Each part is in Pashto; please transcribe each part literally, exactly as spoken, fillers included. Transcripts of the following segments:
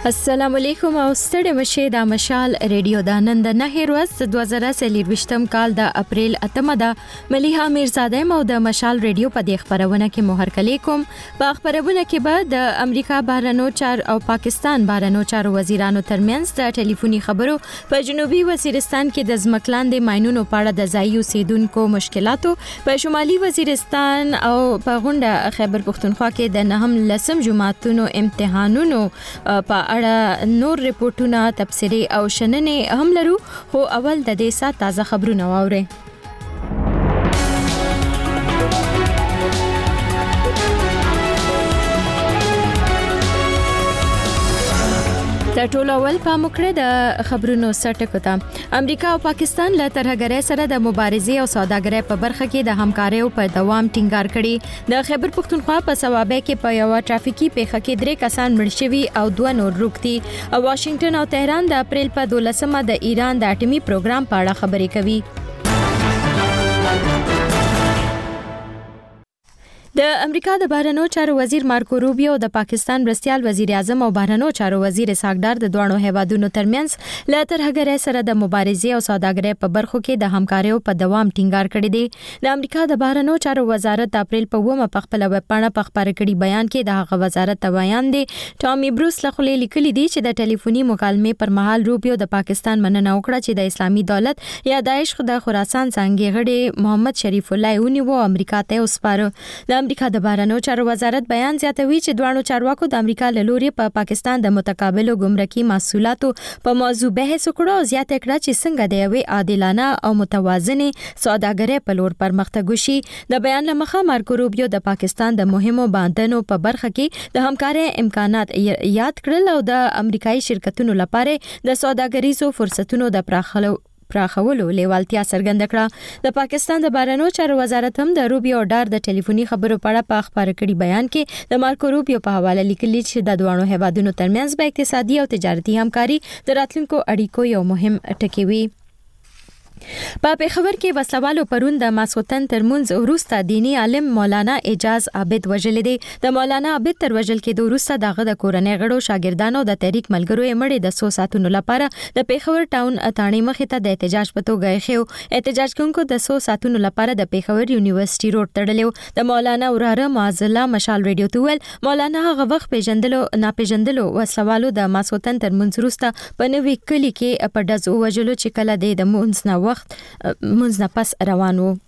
السلام علیکم او ستړي مشه د مشال ریډیو د نن د نه ورځ د دوه زره څلور کال د اپریل اتمه د ملیحه میرزاده مو د مشال ریډیو په دې خبرونه کې مهر کلی کوم. په خبرونه کې به د امریکا بهرنیو چار او پاکستان بهرنیو چارو وزیرانو ترمنځ د ټلیفوني خبرو په جنوبي وزیرستان کې د ځمکلاندې ماينونو په اړه د ځایي اوسیدونکو مشکلاتو، په شمالي وزیرستان او په غونډه خیبر پختونخوا کې د نهم لسم جماعتونو امتحانونو په اړه نور ریپورتونه تفسیری او شننې هم لرو، خو اول د دې سات تازه خبرونه واورئ. د ټولو اول په مکړه د خبرونو سرټکو ته امریکا او پاکستان له ترهګرۍ سره د مبارزې او سوداګرۍ په برخه کې د همکارۍ په دوام ټینګار کړي. د خیبر پختونخوا په صوابه کې په یو ټرافیکي پیښه کې درې کسان مړ شوي او دوه نور روغتي. واشنگټن او تهران د اپریل په دولسمه د ایران د اټومي پروګرام په اړه خبرې کوي. د امریکا د بهرنیو چارو وزیر مارکو روبیو د پاکستان مرستیال وزیر اعظم او بهرنیو چارو وزیر اسحاق ډار د دوه هیوادونو ترمنځ له ترهګرۍ سره د مبارزې او سوداګرۍ په برخو کې د همکارۍ په دوام ټینګار کړی دی. د امریکا د بهرنیو چارو وزارت د اپریل په اوومه په خپل ویب پاڼه په خبره کړي بیان کې د هغه وزارت ته بیان دی ټامي بروس له خلې لیکلي دي چې د ټلیفوني مکالمې پر مهال روبیو د پاکستان مننه وکړه چې د اسلامي دولت یا داعش د خراسان څنګه غړي محمد شریف الله یونی و امریکا ته وسپاره. د امریکا د بهرنیو چارو وزارت بیان زیاتوي چې دوه چارواکو د امریکا له لوري په پا پاکستان د متقابلو ګمرکي محصولاتو په موضوع بحث وکړو او زیاته کړه چې څنګه د یوې عادلانه او متوازنې سوداګرۍ په لور پرمختګ وشي. د بیان لمخه مارکو روبیو د پاکستان د مهمو باندنو په برخه کې د همکارۍ امکانات یاد کړل او د امریکایي شرکتونو لپاره د سوداګریزو فرصتونو د پراخولو پراخولو لیوالتیا څرګنده کړه. د پاکستان د بهرنیو چارو وزارت هم د روبیو ډار د ټلیفوني خبرو په اړه په خبره کړي بیان کې د مارکو روبیو په حواله لیکلي چې د دوه هیوادونو ترمنځ به اقتصادي او تجارتي همکاري د راتلونکو اړیکو یو مهم ټکی وي. په پیښور کې وسلوالو پرون د ماسوتن ترمنځ وروسته دینی عالم مولانا اعجاز عابد وژل دي. د مولانا عابد تر وژل کې وروسته دغه د کورنۍ غړو شاګردانو د تحریک ملګرو یې مړې د څو ساعتونو لپاره د پیښور ټاون اتاڼي مخې ته د احتجاج په توګه ایښو. احتجاج کوونکو د څو ساعتونو لپاره د پیښور یونیورسيټي روډ تړلیو. د مولانا وراره معاذ الله مشال ریډیو ته ویل مولانا هغه وخت پیژندلو ناپیژندلو وسلوالو د ماسوتن ترمنځ وروسته په نوې کلی کې په ډزو وژلو چې کله د مونږ نه وخت منځ نه پس روان وو.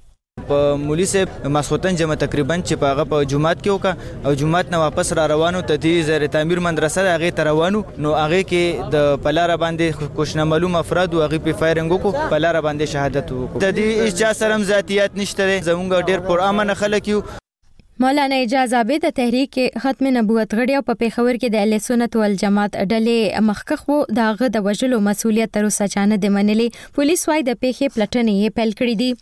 په مولوی صاحب ماسخوتن جمع تقریبا چې په هغه په جمعات کې وکړه او جمعات نه واپس را روانو ته د زیر تعمیر مدرسه هغه ته روانو نو هغه کې د پلار باندې کوشنه معلوم افراد او هغه په فایرنګ کو پلار باندې شهادت وکړه. د دې اجازه سره ذاتيات نشته زمونږ ډېر پر امن خلک یو. مولانا اعجاز عابد د تحریک ختم نبوت غړي او په پیښور کې د اهل سنت والجماعت ډلې مخکخ وو. دغه د وژلو مسولیت تر اوسه چانه د منلي. پولیس وايي د پیښې پلټنې یې پیل کړې دي.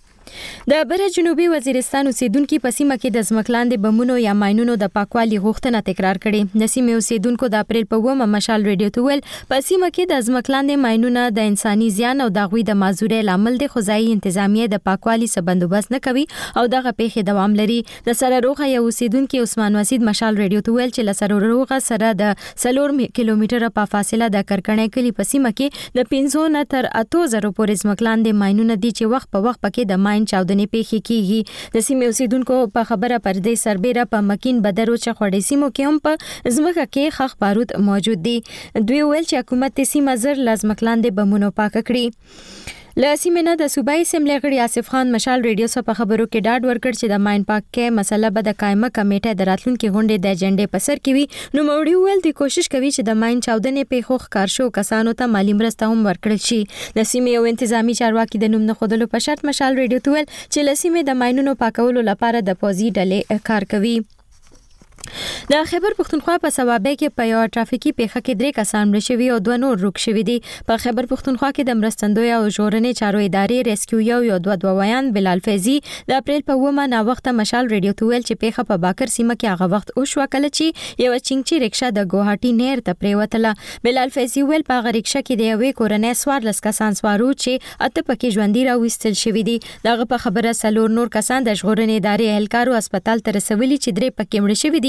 د بر جنوبي وزیرستان اوسیدونکو په سیمه کې د ځمکلاندې بمونو یا ماينونو د پاکوالي غوښتنه تکرار کړې. د سیمې اوسیدونکو د اپریل په اوومه مشال ریډیو ته ویل په سیمه کې د ځمکلاندې ماينونه د انساني زیان او د غوي د مازوري لامل د خزایي انتظامیه د پاکوالي څخه بندوبست نه کوي او دغه پیښې دوام لري. د سره روغه یو اوسیدونکو عثمان وسید مشال ریډیو ته ویل چې ل سره روغه سره د سلور کیلومتره په فاصله د کرکنې کلی په سیمه کې د پنځه نه تر اته زره پورې ځمکلاندې ماينونه دي چې وخت په وخت پکې د ماين چاودنې پیښې کیږي. د سیمې اوسیدونکو په خبره پر دې سربېره په مکین بدرو چې خوړې سیمو کې هم په ځمکه کې خخ بارود موجود دي. دوی ویل چې حکومت سیمه زر لازمکلاندې بمونو پاک کړي. له سیمې نه د صوبایي اسمبلی غړي آصف خان مشال ریډیو سره په خبرو کې ډاډ ورکړ چې د ماين پاک کې مسله به د قائمه کمیټه د راتلونکو غونډې د اجنډې په سر کې وي. نو موري ویل د کوشش کوي چې د ماين چاودنې په خوخ کار شو کسانو ته مالی مرسته هم ورکړل شي. د سیمې یو انتظامی چارواکي د نوم نه خودلو په شرط مشال ریډیو ته ویل چې له سیمې د ماينونو پاکولو لپاره د پوزي ډلې کار کوي. د خیبر پختونخوا په صوابه کې په یو ټرافیکي پیښه کې درې کسان مړ شوي او دوه نور روغ شوي دي. په خیبر پختونخوا کې د مرستندوی او ژغورنې چارو ادارې ریسکیو یو یو دوه دویان بلال فیضی د اپریل په اوومه نا وخته مشال ریډیو ته ویل چې پیښه په باکر سیمه کې هغه وخت او شو کله چې یو چنګچي رکشا د ګوهاټي نیر ته پریوتله. بلال فیضی ویل په هغه رکشا کې د یوې کورنۍ سوار لس کسان سوارو چې اته پکې ژوندۍ راوستل شوي دي. دغه په خبره سلور نور کسان د ژغورنې ادارې اهلکارو هسپتال ته رسولي چې درې پکې مړ شوي دي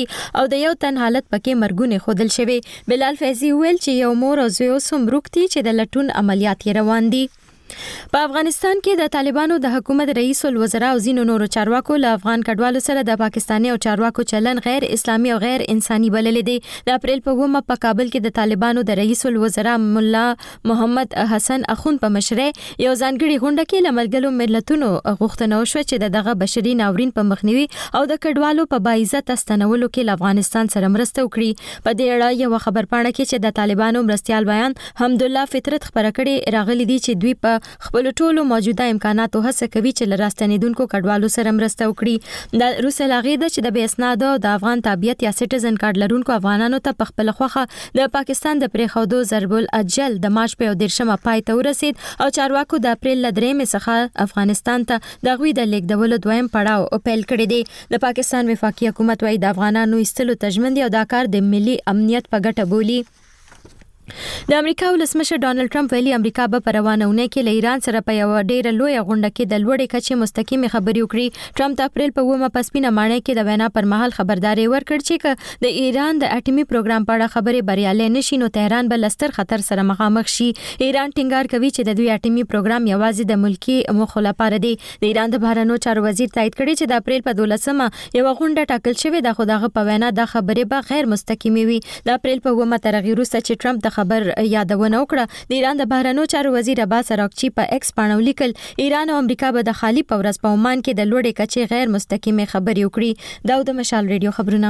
او د یو تن حالت پکې مرګونه خودل شوی. بلال فیضی ویل چې یو مور او زوی سمروکتي چې د لټون عملیات روان دي. په افغانستان کې د طالبانو د حکومت رئیس الوزرا او ځینو نورو چارواکو له افغان کډوالو سره د پاکستاني او چارواکو چلن غیر اسلامي او غیر انساني بللی دی. د اپریل په اوومه په کابل کې د طالبانو د رئیس الوزرا مولا محمد حسن اخوند په مشرۍ یو ځانګړي غونډه کې له ملګرو ملتونو غوښتنه وشوه چې دغه بشري ناورین په مخنیوي او د کډوالو په باعزت استنولو کې له افغانستان سره مرسته وکړي. په دې اړه یو خبرپاڼه کې چې د طالبانو مرستيال بیان حمدالله فطرت خبره کړې راغلي دي چې دوی په خپل ټولو موجوده امکاناتو هڅه کوي چې لراستنیدونکو کډوالو سره مرسته وکړي. د روسي لاغې د چې د بې اسناد او د افغان تابعیت یا سټیزن کارت لرونکو افغانانو ته په خپل خوخه د پاکستان د پریخودو ضرب الاجل د مارچ په دیرشمه پای ته ورسید او چارواکو د اپریل لدرېمې څخه افغانستان ته د غوي د لیکدولو دویم پړاو پیل کړی دی. د پاکستان وفاقي حکومت وايي د افغانانو ایستلو تجمن دی او دا کار د ملي امنیت په ګټه بولي. د امریکا ولسمشر ډانلډ ټرمپ ویلي امریکا به په روانونه کې له ایران سره په یو ډیره لوی غونډه کې د لوړې کچې مستقیمه خبرې وکړي. ټرمپ د اپریل په اوومه په سپینه ماڼۍ کې د وینا پر مهال خبرداري ورکړ چې د ایران د اټومي پروګرام په اړه خبرې بریالي نشي نو تهران به لستر خطر سره مخامخ شي. ایران ټینګار کوي چې د دوی اټومي پروګرام یوازې د ملکی موخو لپاره دی. د ایران د بهرنیو چارو وزیر تایید کړی چې د اپریل په دولسمه یو غونډه ټاکل شوې ده خو دغه په وینا د خبرې به غیر مستقیمه وي. د اپریل په اوومه ترغیب وروسته چې ټرمپ د خبر یاد ونه وکړه د ایران د بهرنیو چارو وزیر عباس اراغچی په ایکس باندې لیکل ایران او امریکا به د خالی په ورځ په عمان کې د لوړې کچې غیر مستقیمه خبرې وکړي. دا د مشال ریډیو خبرونه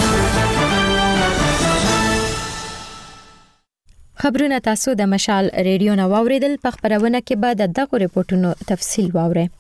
خبرونه تاسو د مشال ریډیو نو اوریدل. په خبرونه کې به د دغه ریپورتونو تفصیل واورئ.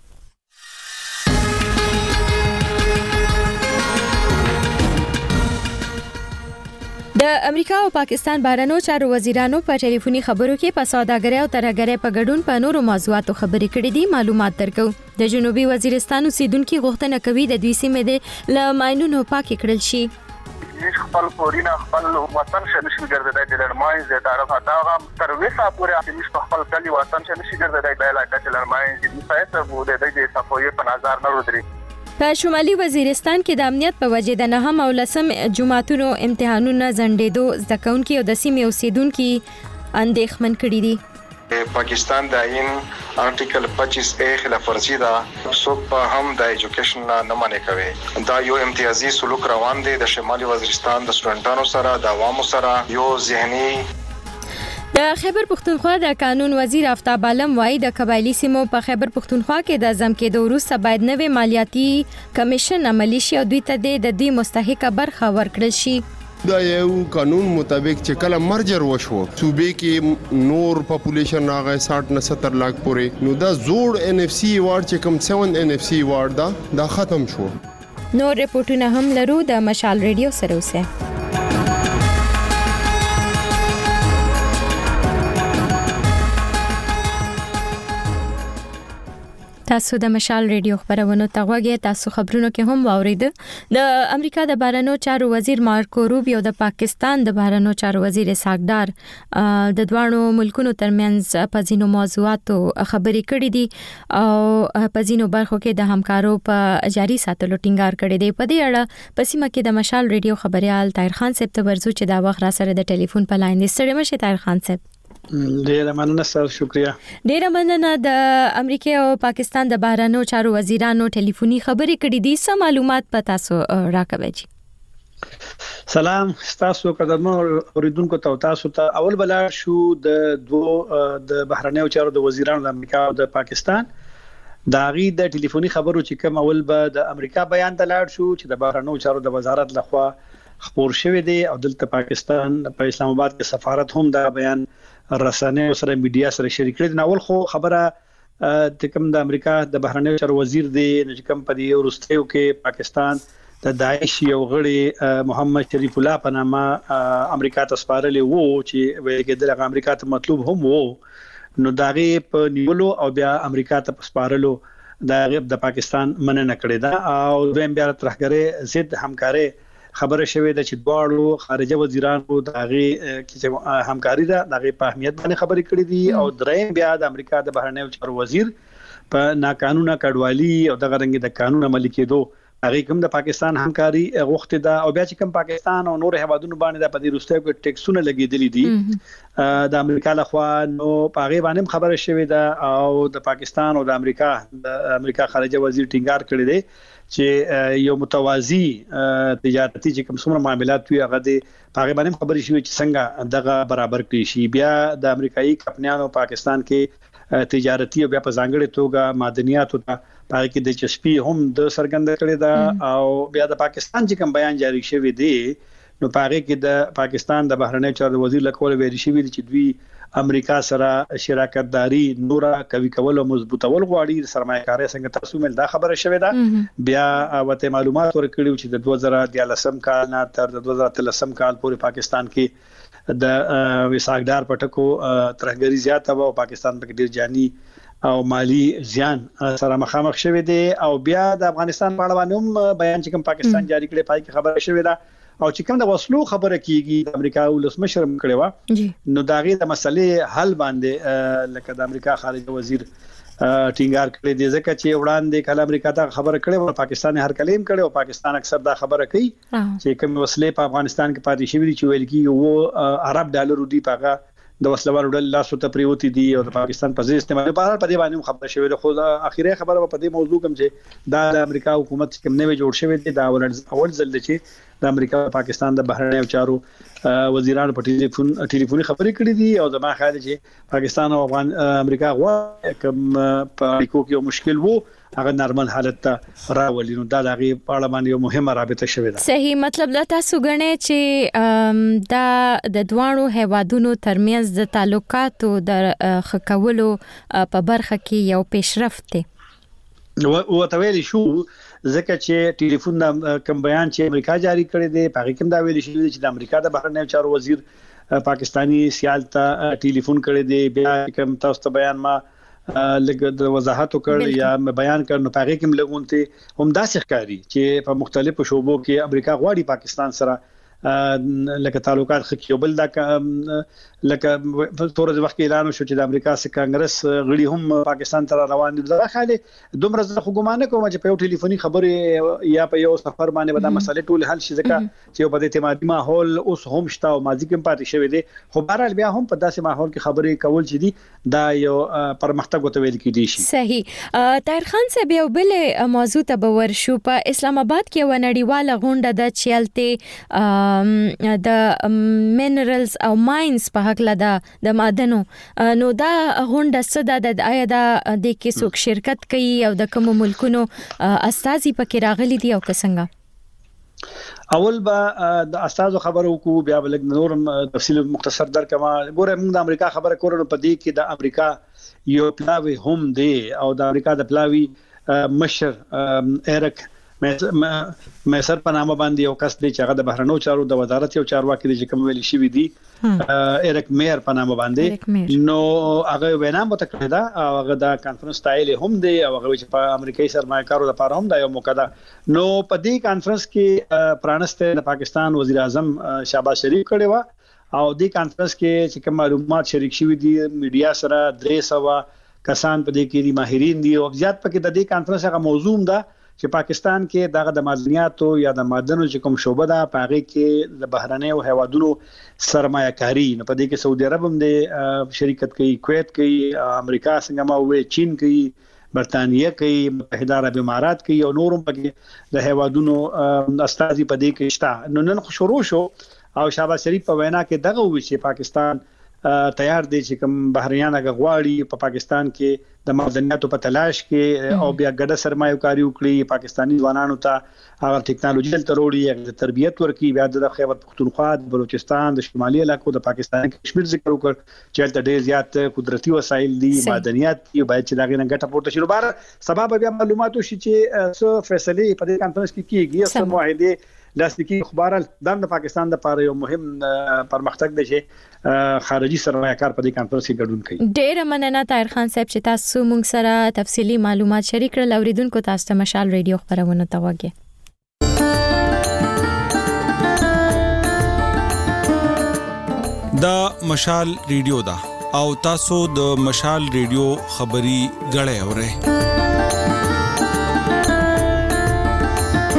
د امریکا او پاکستان بهرنیو چارو وزیرانو په ټلیفوني خبرو کې په سوداګرۍ او ترهګرۍ په ګډون په نورو موضوعاتو خبرې کړې دي. معلومات درکو. د جنوبي وزیرستان اوسیدونکو غوښتنه کوي د دوی سیمې د ل ماینونو پاکې کړل شي. خپل کورینه خپل وطن شه نشي ګرځیدای د لړمای زه تعرف اتا تر وسه پورې چې خپل کلی وطن شه نشي ګرځیدای د علاقې چې لړمای چې مسایت بو د دې صفوی په نظر نه ودري. په شمالي وزیرستان کې د امنیت په وجه د نهم او لسم جمعتونو امتحانونه ځنډېدو زده کوونکي او د سیمې اوسیدونکو اندېښمن کړي دي. پاکستان د عین آرټیکل پچیس اے خلاف ورزي دا څوک په هم د ایجوکیشن نه معنی کوي. دا یو امتیازي سلوک روان دی د شمالي وزیرستان د سټوډنټانو سره د عوامو سره یو ذهني. د خیبر پختونخوا د قانون وزیر آفتاب عالم وايي د قبایلی سیمو په خیبر پختونخوا کې د ځم کېدو وروسته باید نوې مالیاتي کمیشن عملی شي او دوی ته د دې مستحقه برخه ورکړل شي. دا یو قانون مطابق چې کله مرجر وشو صوبې کې نور پاپولیشن راغی ساठ نه ستر لاک پورې نو دا زوړ ان اف سی وارد چې کوم سیون ان اف سی وارد دا دا ختم شو. نور ریپورتونه هم لرو د مشال ریډیو سره اوسه. تاسو د مشال ریډیو خبرونه تاوګه تاسو خبرونو کې هم واورید. د امریکا د بهرنیو چارو وزیر مارکو روبیو د پاکستان د بهرنیو چارو وزیر ساګدار د دوانو ملکونو ترمنځ په ځینو موضوعاتو خبرې کړې دي او په ځینو برخو کې د همکارو په جاري ساتلو ټینګار کړی دی. په دې اړه په سیمه کې د مشال ریډیو خبريال طاهر خان صاحب ته ورزو چې دا وخت را سره د ټلیفون په لاین دی. ستړي مشه طاهر خان صاحب. ډیره مننه ستاسو شکریا. ډیره مننه. د امریکا او پاکستان د بهرنیو چارو وزیرانو ټلیفوني خبرې کړې دي. څه معلومات په تاسو راکوي؟ سلام تاسو قدرمن اوریدونکو ته تاسو ته اول بل شو د دوه د بهرنیو چارو د وزیرانو د امریکا او د پاکستان دا غي د ټلیفوني خبرو چې کوم اول به د امریکا بیان د لاړ شو چې د بهرنیو چارو د وزارت لخوا خبر شوی دی او دلته پاکستان په اسلام آباد کې سفارت هم دا بیان رسنۍ سره میډیا سره شریک کړي. نو خو خبره د کوم د امریکا د بهرنیو چارو وزیر دی چې کوم په دې ورستیو کې پاکستان د داعش یو غړي محمد شریف الله په نامه امریکا ته سپارلې وو چې ویل کېدل هغه امریکا ته مطلوب هم وو نو داغه په نیولو او بیا امریکا ته سپارلو دا د پاکستان مننه کړې ده او دویم بیا ترهګرۍ ضد همکاري خبره شوې ده چې دواړو خارجه وزیرانو دغه چې همکاري ده دغه په اهمیت باندې خبرې کړې دي او درېم بیا د امریکا د بهرنیو چارو وزیر په ناقانونه کډوالي او دغه رنګ د قانون عملي کېدو هغه کوم د پاکستان همکاري غوښته ده او بیا چې کوم پاکستان او نور هیوادونو باندې د پدې روسته کې ټیکسونه لګیدلې دي د امریکا لخوا، نو پاغه باندې خبره شوې ده او د پاکستان او د امریکا د امریکا خارجه وزیر ټینګار کړی دی چې یو متوازی تجارتي چې کوم څومره معاملات وي هغه د پاغه باندې خبرې شوې چې څنګه دغه برابر کړي شي. بیا د امریکایي کمپنیانو پاکستان کې تجارتي او بیا په ځانګړي توګه معدنیاتو ته پای کې د چسپي هم د سرګند کړي دا او بیا د پاکستان چې کوم بیان جاری شوی دی نو پاره کې د پاکستان د بهرنی چارو وزیر لکول ویل شوی دی چې دوی امریکا سره شراکت داری نورا کوي کول او مضبوطول غواړي، سرمایه‌کاري څنګه تاسو مل دا خبره شوی ده. بیا وته معلومات ورکړي چې د دوه زره دیارلسم کال نه تر د دوه زره اتلسم کال پورې پاکستان کې د وساګدار پټکو ترهګری زیات او پاکستان په ډیر جاني او مالی زیان سره مخامخ شوی دی. او بیا د افغانستان په اړه باندې بیان چې کوم پاکستان جاری کړي پای کې خبره شوی ده او چې کوم د وسلو خبره کیږي د امریکا ولسمشر کړي وا نو داغه د مسلې حل باندې لکه د امریکا خارجه وزیر ټینګار کړی دی ځکه چې وړاندې کله امریکا ته خبره کړي او پاکستان هر کلیم کړي او پاکستان اکثر دا خبره کوي چې کوم وسلې په افغانستان کې پاتې شوی چې ویل کیږي وو عرب ډالر دی پاګه د وسلوال ډول لاسو ته پریوتی دي او د پاکستان په ځای استعمال په اړه په دې باندې خبره شوې ده. خو اخیری خبره په دې موضوع کوم چې دا د امریکا حکومت کوم نوې جوړ شوی دی دا اول ځل دی چې د امریکا پاکستان د بهرنیو چارو وزیرانو په ټلیفون ټلیفوني خبرې کړې دي او زما خیال چې پاکستان او افغان امریکا غوا کوم په اړیکو کې یو مشکل وو هغه نارمل حالت ته راولي، نو دا دغه په اړه باندې یو مهمه رابطه شوې ده. صحیح مطلب دا تاسو غنئ چې دا د دوانو هیوادونو ترمنځ د تعلقاتو د خکولو په برخه کې یو پیشرفت دی. و تویل شو ځکه چې ټلیفون کوم بیان چې امریکا جاری کړی دی په کوم دا ویل شي چې د امریکا د بهرنیو چارو وزیر پاکستانی سیال ته ټلیفون کړی دی. بیا کوم تاسو ته بیان ما لګ د وضاحت وکړ یا بیان کړ نو پاره کې ملګونته هم داسې ښکاری چې په مختلفو شوبو کې امریکا غواړي پاکستان سره لکه تعلقات خکې بل دا لکه په تور د وخت اعلان شو چې د امریکا سره کانګرس غړي هم پاکستان ته روان دي. دا خاله دومره زه حکومت کوم چې په یو ټلیفوني خبره یا په یو سفر باندې به دا مسله ټول حل شي ځکه چې په دې اعتمادي ماحول اوس هم شته او ماضي کې پاتې شوی دی. خو بهرحال بیا هم په داسې ماحول کې خبرې کول چې دي دا یو پرمختګ وته ویل کېدی شي. صحیح. طاهر خان صاحب یو بل موضوع ته باور شو په اسلام آباد کې و نړیواله غونډه د چلته د مینرالز او ماینز په حق لدا د معدنو نو دا غونډه څه د آیا دا د کې څوک شرکت کوي او د کوم ملکونو استازي پکې راغلي دي او څنګه؟ اول به د استازو خبرو کو بیا بل نور تفصیل مختصر درکما. ګوره موږ د امریکا خبره کورو په دې کې د امریکا یو پلاوی هم دی او د امریکا د پلاوی مشر ایرک میسر په نامه باندې یو کس دی چې هغه د بهرنیو چارو د وزارت یو چارواکي دی چې کوم ویل شي دی ایرک میر په نامه باندې نو هغه وینا مته کړی دا او هغه د کانفرنس تایل هم دی او هغه چې په امریکایي سرمایه‌کارو لپاره هم دا یو موقع ده. نو په دې کانفرنس کې پرانسته د پاکستان وزیر اعظم شهباز شریف کړی و او دې کانفرنس کې چې کوم معلومات شریک شوي دي میډیا سره درې سوه کسان په دې کې دي ماهرین دي او زیات پکې د دې کانفرنس هغه موضوع ده چې پاکستان کې دغه د معدنیاتو یا د معدنو چې کوم شوبه ده پاره کې د بهرنیو هیوادونو سرمایه‌کاري نه په دې کې سعودي عرب هم د شریکت کوي، کویت کوي، امریکا څنګه ما وې چین کوي، برتانیې کوي، متحده عرب امارات کوي او نورم پکې د هیوادونو استازي په دې کې شته. نو نن شروع شو او شهباز شریف په وینا کې دغه وی چې پاکستان تیار دی چې کوم بهرنیان غواړي په پاکستان کې د معدنیاتو په تلاش کې او بیا ګډه سرمایه‌کاري وکړي، پاکستانی ځوانانو ته هغه ټیکنالوژي ته وروړي، هغه تربیت ورکړي. بیا د خیبر پختونخوا، بلوچستان، د شمالي علاقو د پاکستان کشمیر ذکر وکړ چې تل ډېر زیات قدرتي وسایل دي، معدنیات دي، باید چې دا غي نه ګټه پورته شي. بهر سبب بیا معلوماتو شي چې څه فیصله په دې کانفرنس کې کیږي، څه معاهده لاسلیکي. خبره د پاکستان لپاره یو مهم پرمختګ دی چې خارجي سرمایه‌کار په دې کانفرنس کې ګډون کوي. ډېر مننه طاهر خان صاحب چې تاسو موږ سره تفصیلی معلومات شریک کړل. اوریدونکو تاسو ته مشال ریډیو خبرونه توګه دا مشال ریډیو دا او تاسو د مشال ریډیو خبري غړې اورئ.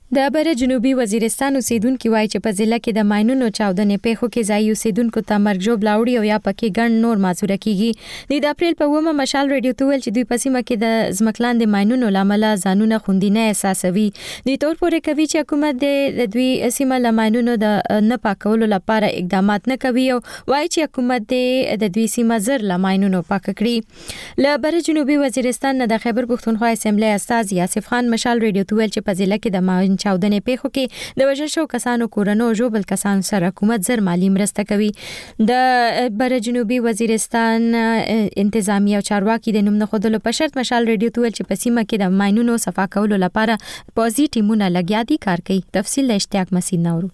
د بر جنوبي وزیرستان اوسیدونکو وایي چې په ضلع کې د ماینونو چاودنې پیښو کې ځای اوسیدونکو ته مرګ ژوبل اوړي او یا پکې ګڼ نور معذوره کیږي. د اپریل په اومه مشال رادیو ته ویل چې دوی په سیمه کې د ځمکلاندې ماینونو لامل ځانونه خوندینه احساسوي. د تور پورې کوي چې حکومت د دوی سیمه له ماینونو د نه پاکولو لپاره اقدامات نه کوي او وایي چې حکومت د دوی سیمه زر له ماینونو پاک کړي. له بر جنوبي وزیرستان نه د خیبر پښتونخوا اسمبلی استاد یاسف خان مشال رادیو ته ویل چې په ضلع کې د ماین چاودنې پیښو کې د وژل شو کسانو کورونو او ژوبل کسانو سره حکومت زر مالی مرسته کوي. د بر جنوبي وزیرستان انتظامی او چارواکي د نوم نه خودلو په شرط مشال رادیو ته ویل چې په سیمه کې د ماینونو صفا کولو لپاره پوزي ټیمونه لګیا دي کار کوي. تفصیل له اشتیاق مسعود نورو.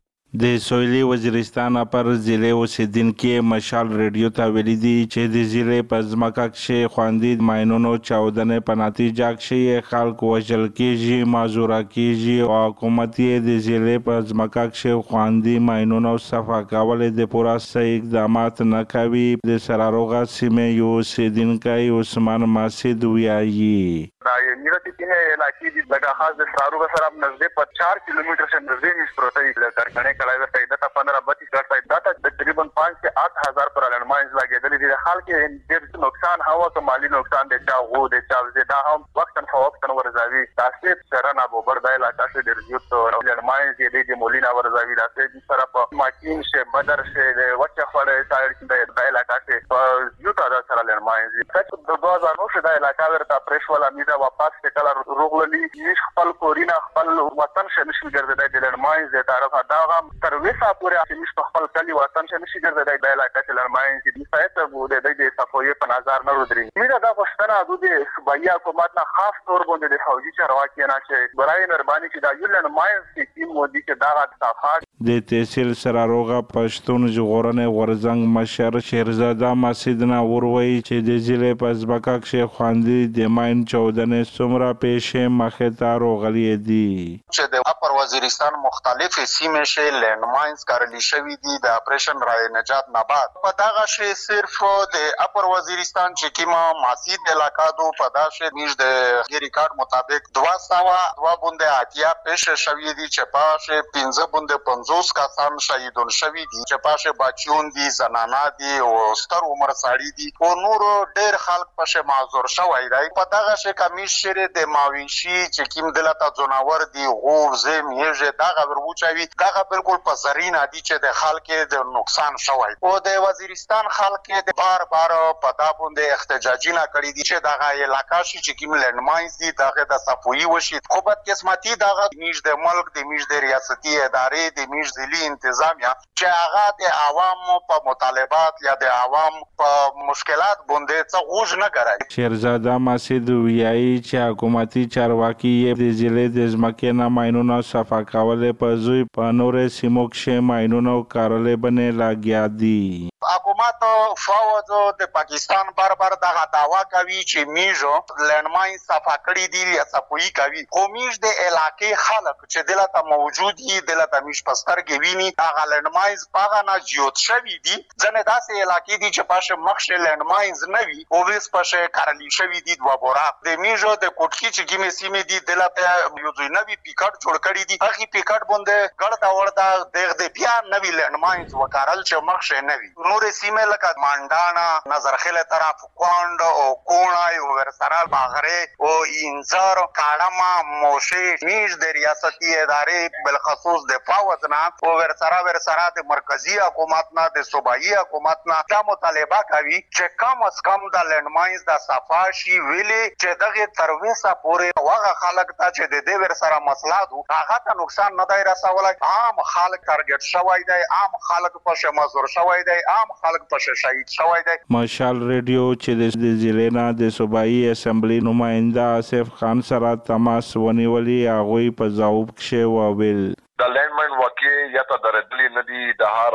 د سویلي وزیرستان پر ضلع اوسیدونکو مشال رادیو ته ویلي دي چې د ضلع په ځمکه کې خواندې ماینونو چاودنې په نتیجه کې خلک وژل کېږي، معذوره کېږي او حکومت یې د ضلع په ځمکه کې خواندې ماینونو صفا کول د پوره صحیح اقدامات نه کوي. د سراروغه سیمې یو اوسیدونکی عثمان ماسد وایي دا میرا تینه علاقې د لګا خاص د سراروغه سره نزدې په چار کیلومتر سے نزدې نشپروته لکرکنه کلای ورته د پندرہ بتیس غټه داتا تقریبا پانچ سے آٹھ ہزار پر لینڈمائنز لګېدل دي. حال کې ډېر نقصان هوا ته مالی نقصان د چا غو د چا زیاده هم وقتا فوقتا ورزاوی تاسو سره نه بوبر د علاقې څخه ډېر زیات لینڈمائنز یې د مولینا ورزاوی تاسو سره په ماکین شه بدر شه د وچه خړې سایډ کې د علاقې په یو تعداد سره لینڈمائنز د دوه هزار نو شه د علاقې ورته پرېش ولا میده واپس کله روغللی هیڅ خپل کورینه خپل وطن شه نشي ګرځیدای د لینڈمائنز د طرفه دا هم تر وسه پورې چې خپل کلی وطن شه نشي ګرځیدای د علاقې د لینڈمائنز د سایت بو د د صفوی په نظر نه ودرې. میرا دا پښتنه د صوبایي حکومت نه خاص تور باندې د فوجي چارواکي نه چې برای مهرباني چې دا یو لینڈمائنز کې مودي کې دا صفات د تحصیل سراروغه پښتون ژغورنې غورزنګ مشر شهرزاده مسعود نور وایي چې د ضلع په ځمکه کې خواندې د ماین چاودنې څومره پیښې مخې ته راغلي دي. چې د اپر وزیرستان مختلفې سیمې شې لینډماینز کارلی شوي دي د اپریشن رای نجات نه بعد. په دغه شی صرف د اپر وزیرستان چې کومه ماسید علاقه دو په دغه شی میش د ریکارډ مطابق دوه سوه دوه بونده اتیا پیښې شوي دي چې په شی پنځه بونده پنځوس کسان شهیدون شوي دي چې په شی بچیون دي، زنانه دي او ستر عمر سړي دي او نور ډېر خلک په شی معذور شوی دی. په دغه شی کمیش شری د ماویشي چې کوم دلته ځناور دي غوب زم یې دغه وروچوي دغه بالکل په زرینه دي چې د خلک د نقصان شوی او د وزیرستان خلک د بار بار په دا باندې احتجاجي نه کړی دي چې دغه علاقې چې کوم لینډماینز دي دغه د صفوي وشي خو بد قسمتي دغه میش د ملک د میش د ریاستي ادارې د میش ځلي انتظامیه چې هغه د عوامو په مطالبات یا د عوام په مشکلات باندې څه غوږ نه ګرځي. شهرزاده مسعود وایي چې حکومتي چارواکي د ضلع د ځمکې نه ماینونو صفا کول په زوی په نورې سیمو کې ماینونو کارولې باندې لګیا دي. حکومت فوج د پاکستان بار بار دغه داوا کوي چې میجو لینډماین صفا کړی دي یا صفوي کوي خو میج د علاقې خلک چې دلته موجود دي دلته میش پستر کې ویني هغه لینډماینز پاغه نه جوړ شوی دي. ځنه داسې علاقې دي چې پاشه مخشه لینډماینز نه وي او وس پاشه کارلی شوی دي دوه بورا د میجو د کوټکی چې کیمه سیمه دي دلته یو ځای نوی پیکټ جوړ کړی دي. هغه پیکټ باندې ګړدا وردا دغه د بیا نوی لینډماینز وکارل چې مخشه نه وي. نور سیمه لکه مانډانا نظرخیل طرف کوند او کونای او ورسرال باغره او انزار کاړما موشي میش د ریاستي ادارې بالخصوص د فوج نه او ورسرا ورسرا د مرکزی حکومت نه د صوبایي حکومت نه دا مطالبه کوي چې کم از کم د لینډماینز د صفاشي ویلي چې دغه ترویسه پورې واغه خلک ته چې د دې ورسره مسله دو هغه ته نقصان نه دی رسولای. عام خلک ټارګټ شوی دی، عام خلک په شمزور شوی دی، عام خلک په شهید شوی دی. مشال رادیو چې د ضلع نه د صوبایي اسمبلی نماینده آصف خان سره تماس ونیولي هغوی په ځواب کې وویل د لینډماین واقع یا ته درېدلې ندي د هر هفته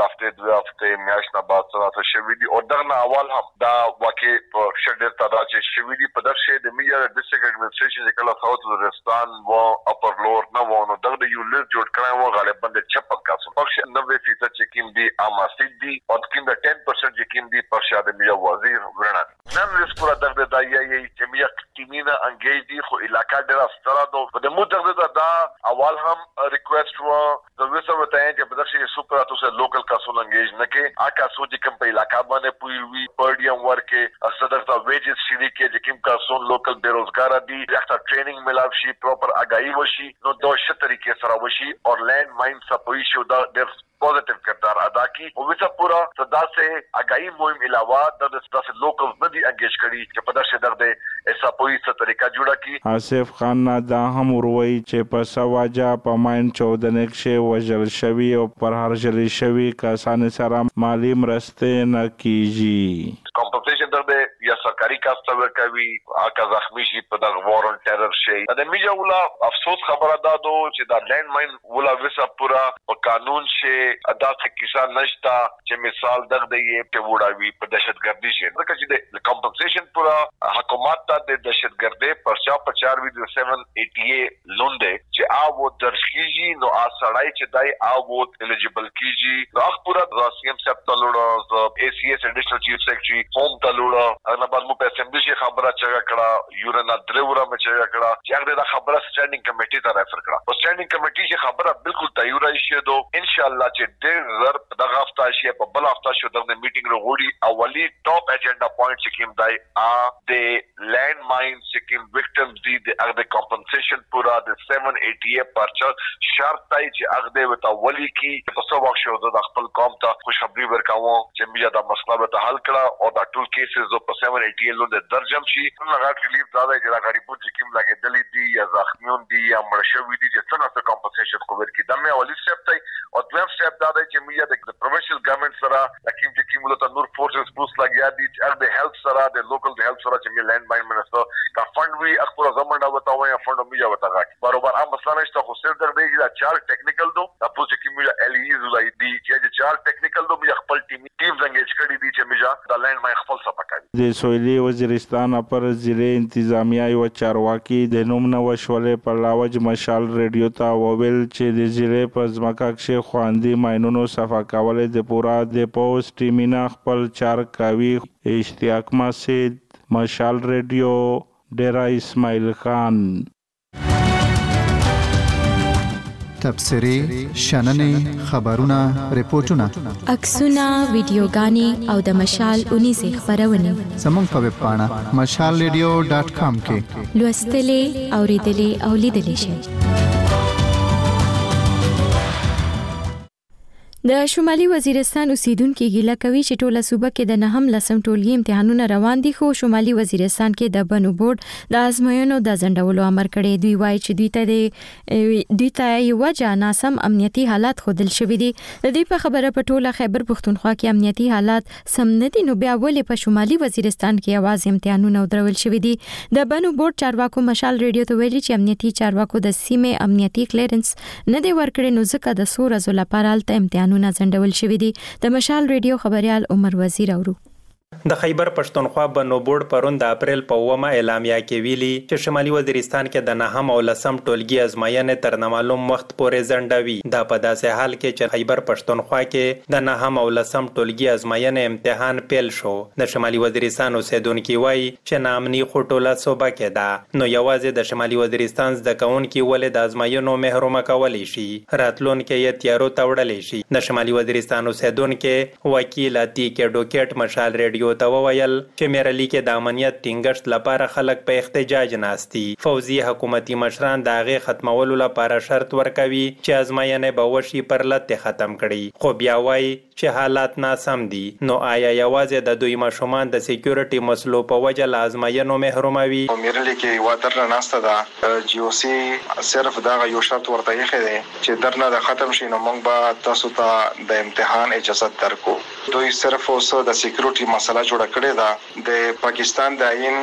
د هفته میاشت نه بعد څه شوی دی او دغه اول هم دا واقع په شډر تعداد چې شوی دی په درشه د میجر ډیسټریکټ اډمنستریشن کله ساوث وزیرستان و اپر لور نه و نو دغه یو لیست جوړ کړی و غالبا د چپن کاسو پښه نوي فیصد چې کوم دی اماسید دی او کوم د دس پرسنټ چې کوم دی پښه د میجر وزیر ورنه نن رس پورا دغه د ای چې میجر ټیمینا انګیج دی خو علاقہ ډیر ستاره دو د مو دغه دا اول هم ریکوست و د وسو ته چې په درشه سپر تاسو لوکل کاسو انګیج نه کې اکا سوجي کوم په علاقہ باندې پوي وی پرډیم ورکه صدر تا ویجز شری کې چې کوم کاسو لوکل بیروزګار دي ډاکټر ټریننګ ملاو شي پراپر اگاهي وشي نو دوه شت طریقې سره وشي او لینډ ماین سپوي شو دا ډیر پوزټیو کردار ادا کی او وسه پورا صدا سے اگاهي مهم علاوه د داسې لوکل ندي انګیج کړي چې په درشه درده ایسا پوي څه طریقہ جوړه کی آصف خان دا هم وروي چې په سواجا په ماین چودنه کې وجل شوی او پر هرجل شوی کسان سره مالی مرسته نه کیږي کمپنسیشن درده یا سرکاري کاسته ورکوي اګه زخمی شي په دغه وارن ټیرر شي د میجا ولا افسوس خبره ده دو چې دا لینډ ماین ولا وسه پورا په قانون شي ادا څه کیسه نشتا چې مثال دغه یې په وډاوي په دهشتګردي شي ځکه چې د کمپنسیشن پورا حکومت ته د دهشتګردي پرچا پچار وی د سبعه سو اسی لونده چې آو درشکیږي نو اسړای چې دای آو الیجیبل کیږي نو اخ پورا د سی ایم سپ تلوړو د ای سی ایس ایډیشنل چیف سیکریټری هوم تلوړو انا بعد مو په اسمبلی شي خبره چا کړه یورنا درورا مچا کړه چې هغه د خبره سټینډینګ کمیټې ته ریفر کړه او سټینډینګ کمیټې چې خبره بالکل تیار شي دو ان شاء الله چې ډېر زر دغه هفته شي په بل هفته شو دغه میټینګ وروړي اولی ټاپ اجنډا پوینټ چې کوم دی ا د لینډ ماین چې کوم وکټمز دي د هغه کمپنسیشن پورا د سبعه سو اسی پرچا شرط دی چې هغه د وتا ولی کی په څو وخت شو د خپل قوم ته خوشخبری ورکاوه چې میجا د مسله به حل کړه او دا ټول کیسز په سبعه سو اسی لو د درجم شي هغه ریلیف دا دی چې دا غریبو چې کوم لګیدلې دي یا زخمیون دي یا مرشوي دي چې څنګه کمپنسیشن کوور کی دمه اولی سټپ دی او دویم سټپ دا دی چې میجا د پروینشل ګورنمنت سره د کوم چې کوم له نور فورسز بوست لګیا دي چې د هیلث سره د لوکل هیلث سره چې می لینډ ماین منسټر کا فند وی اخبار زمونږ وتاوي یا فند میجا وتاږي برابر هم مسله نشته خو صرف در دی دا چار ټیکنیکل دو د پوز چې میجا ال ای زولای دي چې چار ټیکنیکل دو میجا خپل ټیم ټیم انګیج کړي دي چې میجا د لینډ ماین خپل صفقه د سویلي وزیرستان پر ضلع انتظامیه او چارواکي د نوم نو شولې پر لاوج مشال ریډیو ته وویل چې د ضلع په ځمکه کې خواندي ماینونو صفا کول د پورا د پوسټ ټیمینا خپل چار کاوی اشتیاق مسجد مشال ریډیو ډیرا اسماعیل خان تبصرې شننې خبرونه ریپورتونه عکسونه ویډیوګانې او د مشال اونیزه خبرونه زموږ په ویب پاڼه مشال ریډیو ډاټ کام کې لوستلې اوریدلې او لیدلې شئ. د شمالي وزیرستان اوسیدونکو ګیله کوي چې ټوله صوبه کې د نهم لسم ټولګي امتحانونه روان دي خو شمالي وزیرستان کې د بنو بورډ د ازموینو د ځنډولو امر کړی دوی وایي چې دوی ته د دوی ته یو وجه ناسم امنیتي حالات خودل شوې دي د دې په خبره په ټوله خیبر پښتونخوا کې امنیتي حالات سم نه دي نو بیا ولې په شمالي وزیرستان کې आवाज امتحانونه درول شوې دي د بنو بورډ چارواکو مشال ریډیو ته ویلي چې امنیتي چارواکو د سیمې امنیتي کلیرنس نه دی ورکړی نو ځکه د سور ازو لپاره الته امتحانونه ځنډول شوې دي. د مشال ریډیو خبريال عمر وزیر اورو د خیبر پښتونخوا بنو بورډ پرون د اپریل په اومه اعلامیه کې ویلي چې شمالي وزیرستان کې د نهم او لسم ټولګي ازموینې تر نامعلوم وخت پورې ځنډوي. دا په داسې حال کې چې خیبر پښتونخوا کې د نهم او لسم ټولګي ازموینې امتحان پیل شو. د شمالي وزیرستان اوسیدونکو وایي چې نامني خو ټوله صوبه کې ده نو یوازې د شمالي وزیرستان زده کوونکي ولې د ازموینو محروم کولی شي راتلونکي یې تیارو ته وړلی شي. د شمالي وزیرستان اوسیدونکو وکیل اتیک ډوکټ مشال ریډیو ته وویل چې میرلی کې د امنیت ټینګښت لپاره خلک په احتجاج ناستي. فوزي حکومتي مشران د هغې ختمولو لپاره شرط ورکوي چې ازموینې به وشي پر لته ختم کړي خو بیا وایي چې حالات ناسم دي. نو آیا یوازې د دوی ماشومان د سکیورټي مسلو په وجه له ازموینو محروموي؟ میرلی کې یوه درنه ناسته ده جی او سی صرف دغه یو شرط ورته ایښی دی چې درنه د ختم شي نو موږ به تاسو ته د امتحان اجازت درکو. دوی صرف اوس د سکیورټي مسله جوړه کړې ده. د پاکستان د آئین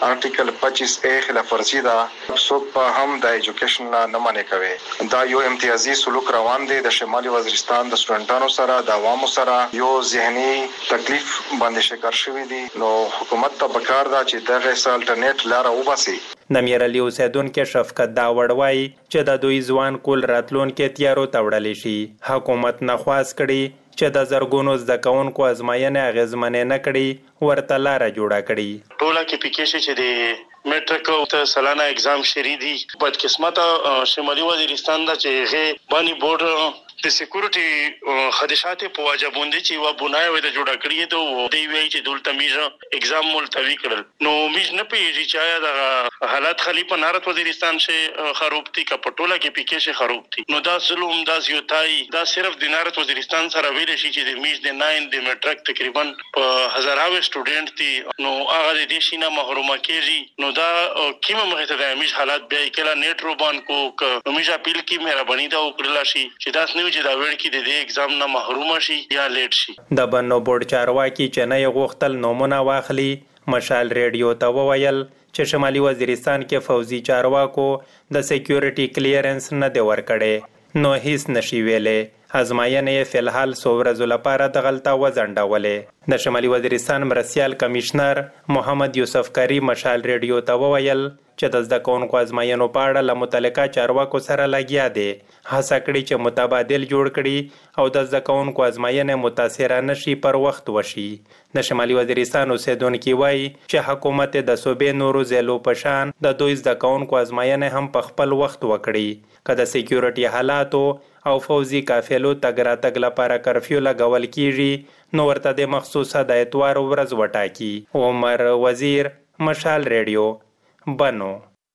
آرټیکل پچیس اے خلاف ورزي ده څوک په هم د ایجوکیشن نه منې کوي. دا یو امتیازي سلوک روان دی د شمالي وزیرستان د سټوډنټانو سره د عوامو سره یو ذهني تکلیف باندې شکار شوی دی. نو حکومت ته پکار ده چې دغه الټرنیټ لاره وباسي. نمیر علي اوسیدونکو شفقت داوړ وایي چې د دوی ځوان کول راتلونکو تیارو ته وړلی شي. حکومت نه خواست کړي چې د زرګونو زده کوونکو ازموینې اغېزمنې نه کړي ورته لاره جوړه کړي. ټوله کې پکې چې د میټریک او ته سالانه اگزام شری دی بد قسمته شمالي وزیرستان دا چې غي بانی بورډ د سکیورټي خدشات په واجبوندي چې و بنای و د جوړه کړی ته دی وی چې دولت میجه اگزام ملتوی کړل. نو میج نه پیږي چې آیا د حالات خلیفہ نارت وزیرستان شه خروبتي کا پټوله کې پکې شه خروبتي. نو دا ظلم دا زیاتای دا صرف د نارت وزیرستان سره ویل شي چې د میج د ناین د میټریک تقریبا په هزاراوي سټوډنټ دي. نو هغه د دې شینه محرومه کیږي. نو دا کیمه مخه ته د میج حالات بیا کله نیټ روبان کو ک میج اپیل کی مهرباني دا وکړل شي چې داس نه چې دا وړ کې د دې اگزام نه محروم شي یا لیټ شي. د بنو بورډ چارواکي چې نه غوښتل نومونه واخلي مشال ریډیو ته وویل چې شمالي وزیرستان کې فوزي چارواکو د سکیورټي کلیرنس نه دی ورکړی نو هیڅ نشي ویلې. ازمایانې فی الحال څو ورځو لپاره دغلته وځنډولې. د شمالي وزیرستان مرستیال کمشنر محمد یوسف کری مشال ریډیو ته وویل چې د زده کوونکو ازمایانو په اړه له متعلقه چارواکو سره لګیا دی هڅه کړي چې متبادل جوړ کړي او د زده کوونکو ازمایانې متاثره نشي پر وخت وشي. د شمالي وزیرستان اوسیدونکي وایي چې حکومت د صوبې نورو ضلعو په شان د دوی زده کوونکو ازمایانې هم په خپل وخت وکړي. که د سکیورټي حالاتو او فوزي قافلو تګ راتګ لپاره کرفیو لګول کیږي نو ورته د مخصوصه د اتوار ورځ وټاکي. عمر وزیر مشال ریډیو بنو.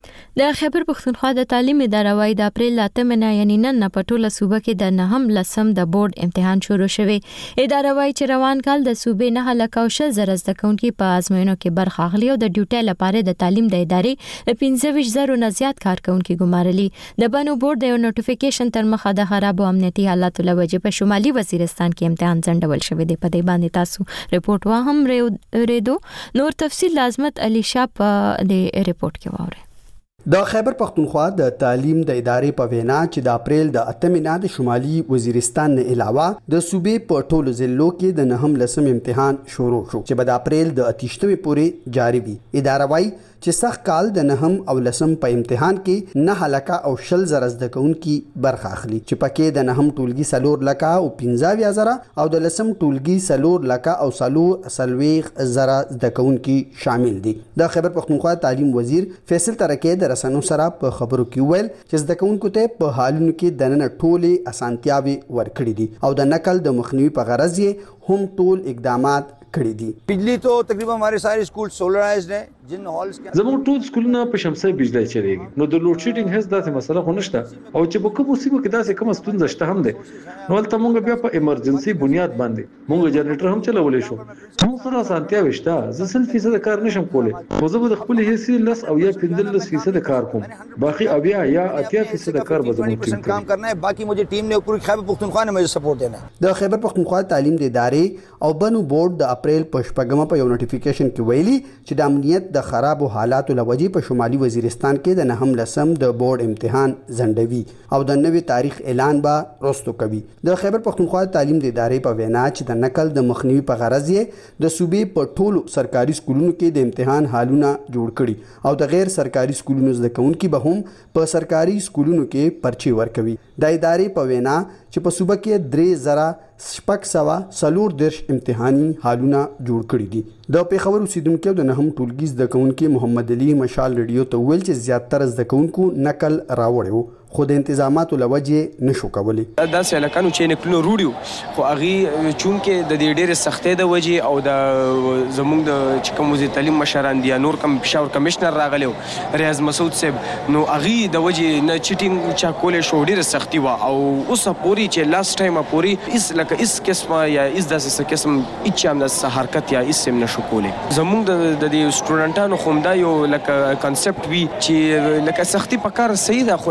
د خیبر پښتونخوا د تعلیم اداره وايي د اپریل لاتمه نه یعنی نن په ټوله صوبه کې د نهم لسم د بورډ امتحان شروع شوی. اداره وايي چې روان کال د صوبې نه هلکه او شل زره زده کوونکي په ازموینو کې برخه اخلي او د ډیوټي لپاره د تعلیم د ادارې پنځه ویشت زره نه زیات کارکونکي ګمارلي. د بنو بورډ د یو نوټیفیکیشن تر مخه د خراب او امنیتي حالاتو لوجه په شمالي وزیرستان کې امتحان ځنډول شوی دی. په دې باندې تاسو ریپورت وا هم ریدو. نور تفصیل لازمت علي شاه په دې ریپورت کې واوري. د خیبر پښتونخوا د تعلیم د ادارې په وینا چې د اپریل د اتمې نه د شمالي وزیرستان نه علاوه د صوبې په ټولو ضلعو کې د نهم لسم امتحان شروع شو چې به د اپریل د اتیشتمې پورې جاری وي. اداره وايي چې سخت کال د نهم او لسم په امتحان کې نه هلکه او شل زره زده کوونکي برخه اخلي چې پکې د نهم ټولګي سلور لکه او پنځه اویا زره او د لسم ټولګي سلور لکه او سلور سلويخ زره زده کوونکي شامل دي. د خیبر پښتونخوا تعلیم وزیر فیصل ترکه د رسنیو سره په خبرو کې ویل چې زده کوونکو ته په حالونو کې د نن ټولې اسانتیاوي ورکړي دي او د نقل د مخنیوي په غرض یې هم ټول اقدامات کړی دي. بجلی تو تقریبا हमारे सारे स्कूल सोलराइज्ड हैं जिन हॉल्स के زموږ ټول سکولونه په شمسي بجلی چلیږي. نو د لوډ شیډینګ هیڅ داسې مسله خو نشته او چې په کومو سیمو کې داسې کوم ستونزه شته هم ده. نو ولته موږ بیا په ایمرجنسي بنیاد باندې موږ جنریټر هم چلولې شو. موږ سره سانتیا وشته زه سل فیصد کار نشم کولای. خو زه د خپل هیڅ لس او یا پنځلس فیصد کار کوم. باقي اویا یا اتیا فیصد کار به زموږ ټیم کام کرنا ہے. باقي مجھے ټیم نے پوری خیبر پختونخوا نے مجھے سپورٹ دینا ہے. د خیبر پختونخوا تعلیم د ادارې او بنو بورډ د اپریل په شپږم په یو نوټیفیکیشن کې ویلي چې د امنیت د خراب حالاتو لوجې په شمالي وزیرستان کې د نهم لسم د بورډ امتحان ځنډوي او د نوي تاریخ اعلان به رستو کوي. د خیبر پختونخوا تعلیم د ادارې په وینا چې د نقل د مخنیوي په غرض یې د صوبې په ټولو سرکاري سکولونو کې د امتحان حالونه جوړ کړي او د غیر سرکاري سکولونو زده کوونکي به هم په سرکاري سکولونو کې پرچی ورکوي. د ادارې په وینا چې په صوبه کې درې زره شپږ سوه څلور دېرش امتحاني حالونه جوړ کړي دي. د پیښور اوسیدونکو د نهم ټولګي زده کوونکي محمد علي مشال ریډیو ته ویل چې زیاتره زده کوونکو نقل راوړی خو د انتظاماتو لوجې نشو کولی. داسې هلکانو چې نکلونه روړي خو هغې چونکې د دې ډېرې سختۍ د وجې او د زموږ د چې کوم وزیر تعلیم مشران دي یا نور کم پېښور کمیشنر راغلی و ریاض مسعود صاحب نو هغې د وجې نه چیټینګ چا کولی شو ډېره سختي وه او اوسه پورې چې لاست ټایمه پورې هېڅ لکه هېڅ قسمه یا هېڅ داسې څه قسم هېڅ چا هم داسې حرکت یا هېڅ هم نشو کولی. زموږ د دې سټوډنټانو خو همدا یو لکه کنسپټ وي چې لکه سختي په کار صحیح ده خو لکه داسې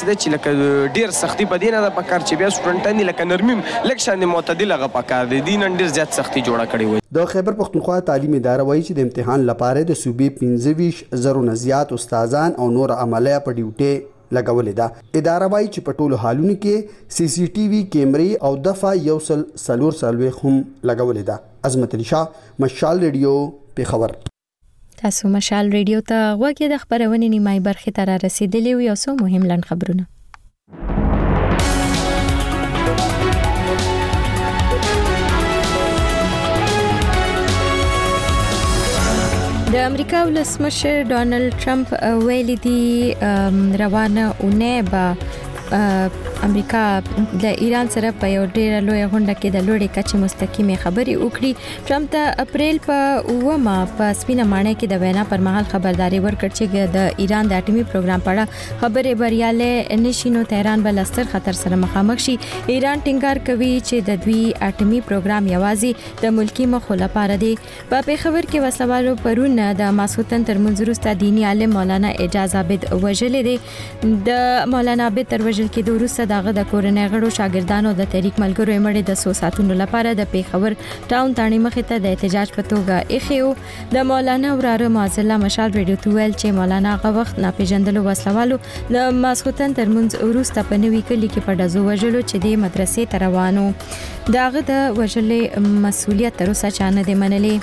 داسې ده چې لکه ډیر سختی په دې نه ده پکار چې بیا سټوډنټان دي لکه نرمي لږ شان معتدل هغه پکار دي دي نن ډیر زیات سختی جوړه کړې وي. د خیبر پختونخوا تعلیم اداره وایي چې د امتحان لپاره د صوبې پنځه ویشت زرو نه زیات استادان او نور عمله په ډیوټي لګولې ده. اداره وایي چې په ټولو حالونو کې سی سی ټي وي کیمرې او دفعه یو سل څلور څلوېښت هم لګولې ده. عظمت علي شاه، مشال ریډیو، پیښور. تاسو مشال ریډیو ته غوږی د خبرونې نیمای برخې ته را رسیدلی یو څو مهم لنډ خبرونه. د امریکا ولسمشر ډونالد ټرمپ ویلي دی روانه اونۍ به امریکا د ایران سره په یو ډیره لوی غونډه کې د لوړې کچې مستقیمه خبرې وکړي. ټرمپ د اپریل په اومه په سپینه ماڼۍ کې د وینا پر مهال خبرداري ورکړه چې د ایران د اټومي پروګرام په اړه خبرې بریالي نشي نو تهران بل ستر خطر سره مخامخ شي. ایران ټینګار کوي چې د دوی اټومي پروګرام یوازې د ملکی مخ لپاره دی. په پیښور کې وسوالو پرون د ماسوتن تر منځ وروسته دینی عالم مولانا اعجاز عابد وژل دي. د مولانا عابد تر وژل کې د وروسته دغه د کورنۍ غړو شاګردانو د تحریک ملګرو مړي د سو ساتونو لپاره د پیښور ټاون تاڼي مخې ته د احتجاج په توګه ایخیو. د مولانا وراره معزز الله مشال ریډیو ته ویل چې مولانا هغه وخت ناپېژندلو وسلوالو د ماسخوتن تر منځ وروسته په نوي کلی کې په ډزو وژلو چې د مدرسې ته روانو. دغه د وژلې مسولیت تر اوسه چا نه دی منلی.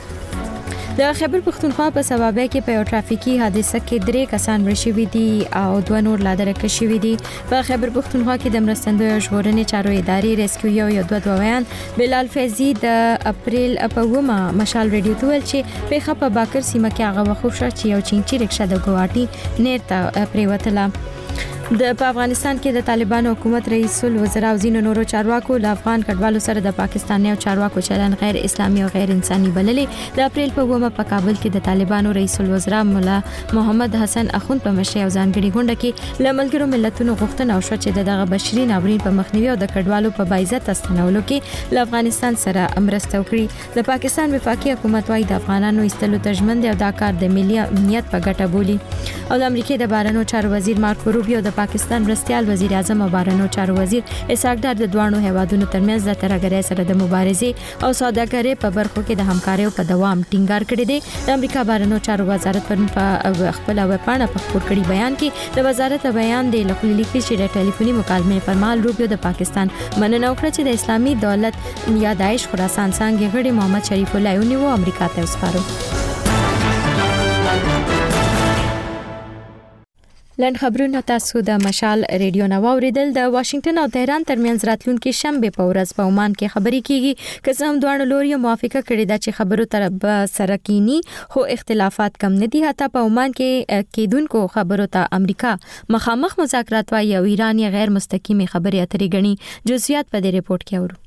د خیبر پختونخوا په سبابه کې په یو ټرافیکي حادثه کې درې کسان مړه شوي دي او دوه نور لا درکه شوي دي. په خیبر پختونخوا کې د مرستندوی ژغورنې چارو ادارې ریسکیو یو یو دوه دویان بلال فیضی د اپریل په اومه مشال ریډیو ته ویل چې پیښه په باکر سیمه کې هغه وخت شو چې یو چینچی رکشا د ګواټي نیر ته پریوتله. د په افغانستان کې د طالبانو حکومت رئیس الوزرا او ځینو نورو چارواکو د افغان کډوالو سره د پاکستاني او چارواکو چلن غیر اسلامي او غیر انساني بللې. د اپریل په اومه په کابل کې د طالبانو رئیس الوزرا مولا محمد حسن اخوند په مشرۍ او ځانګړي غونډه کې ل ملګرو ملتونو غوښتنه وشوه چې دغه بشري ناورین په مخنیوي او د کډوالو په باعزت استنولو کې ل افغانستان سره مرسته وکړي. د پاکستان وفاقي حکومت وايي د افغانانو ایستلو تجمن دی او دا کار د ملي امنیت په ګټه بولي. او د امریکا د بهرنیو چارو وزیر مارکو روبیو د پاکستان مرستيال وزیر اعظم او بهرنیو چارو وزیر اسحاق ډار د دوانو هیوادونو ترمنځ د ترهګرۍ سره د مبارزې او سوداګرۍ په برخو کې د همکارۍ په دوام ټینګار کړی دی. د امریکا بهرنیو چارو وزارت پرون په خپل وپاڼه په خپور کړي بیان کې د وزارت بیان دی لکه لیکلي چې د ټلیفوني مکالمې پر مهال روبیو د پاکستان مننه وکړه چې د اسلامي دولت یا داعش خراسان څنګه غړي محمد شریف الله ونیو امریکا ته وسپارو. لند خبرونه تاسو د مشال ریډیو نو اوریدل. د واشنگټن او تهران ترمنځ راتلونکي شنبه په ورځ په عمان کې خبرې کیږي. که څوم دوه لوري موافقه کړې ده چې خبرو تر سره کینی خو اختلافات کم نه دي. حتی په عمان کې کېدونکو خبرو ته امریکا مخامخ مذاکرات وايي او ایران یې غیر مستقیمه خبرې اترې غني. جزئیات په دې ریپورت کې اورو.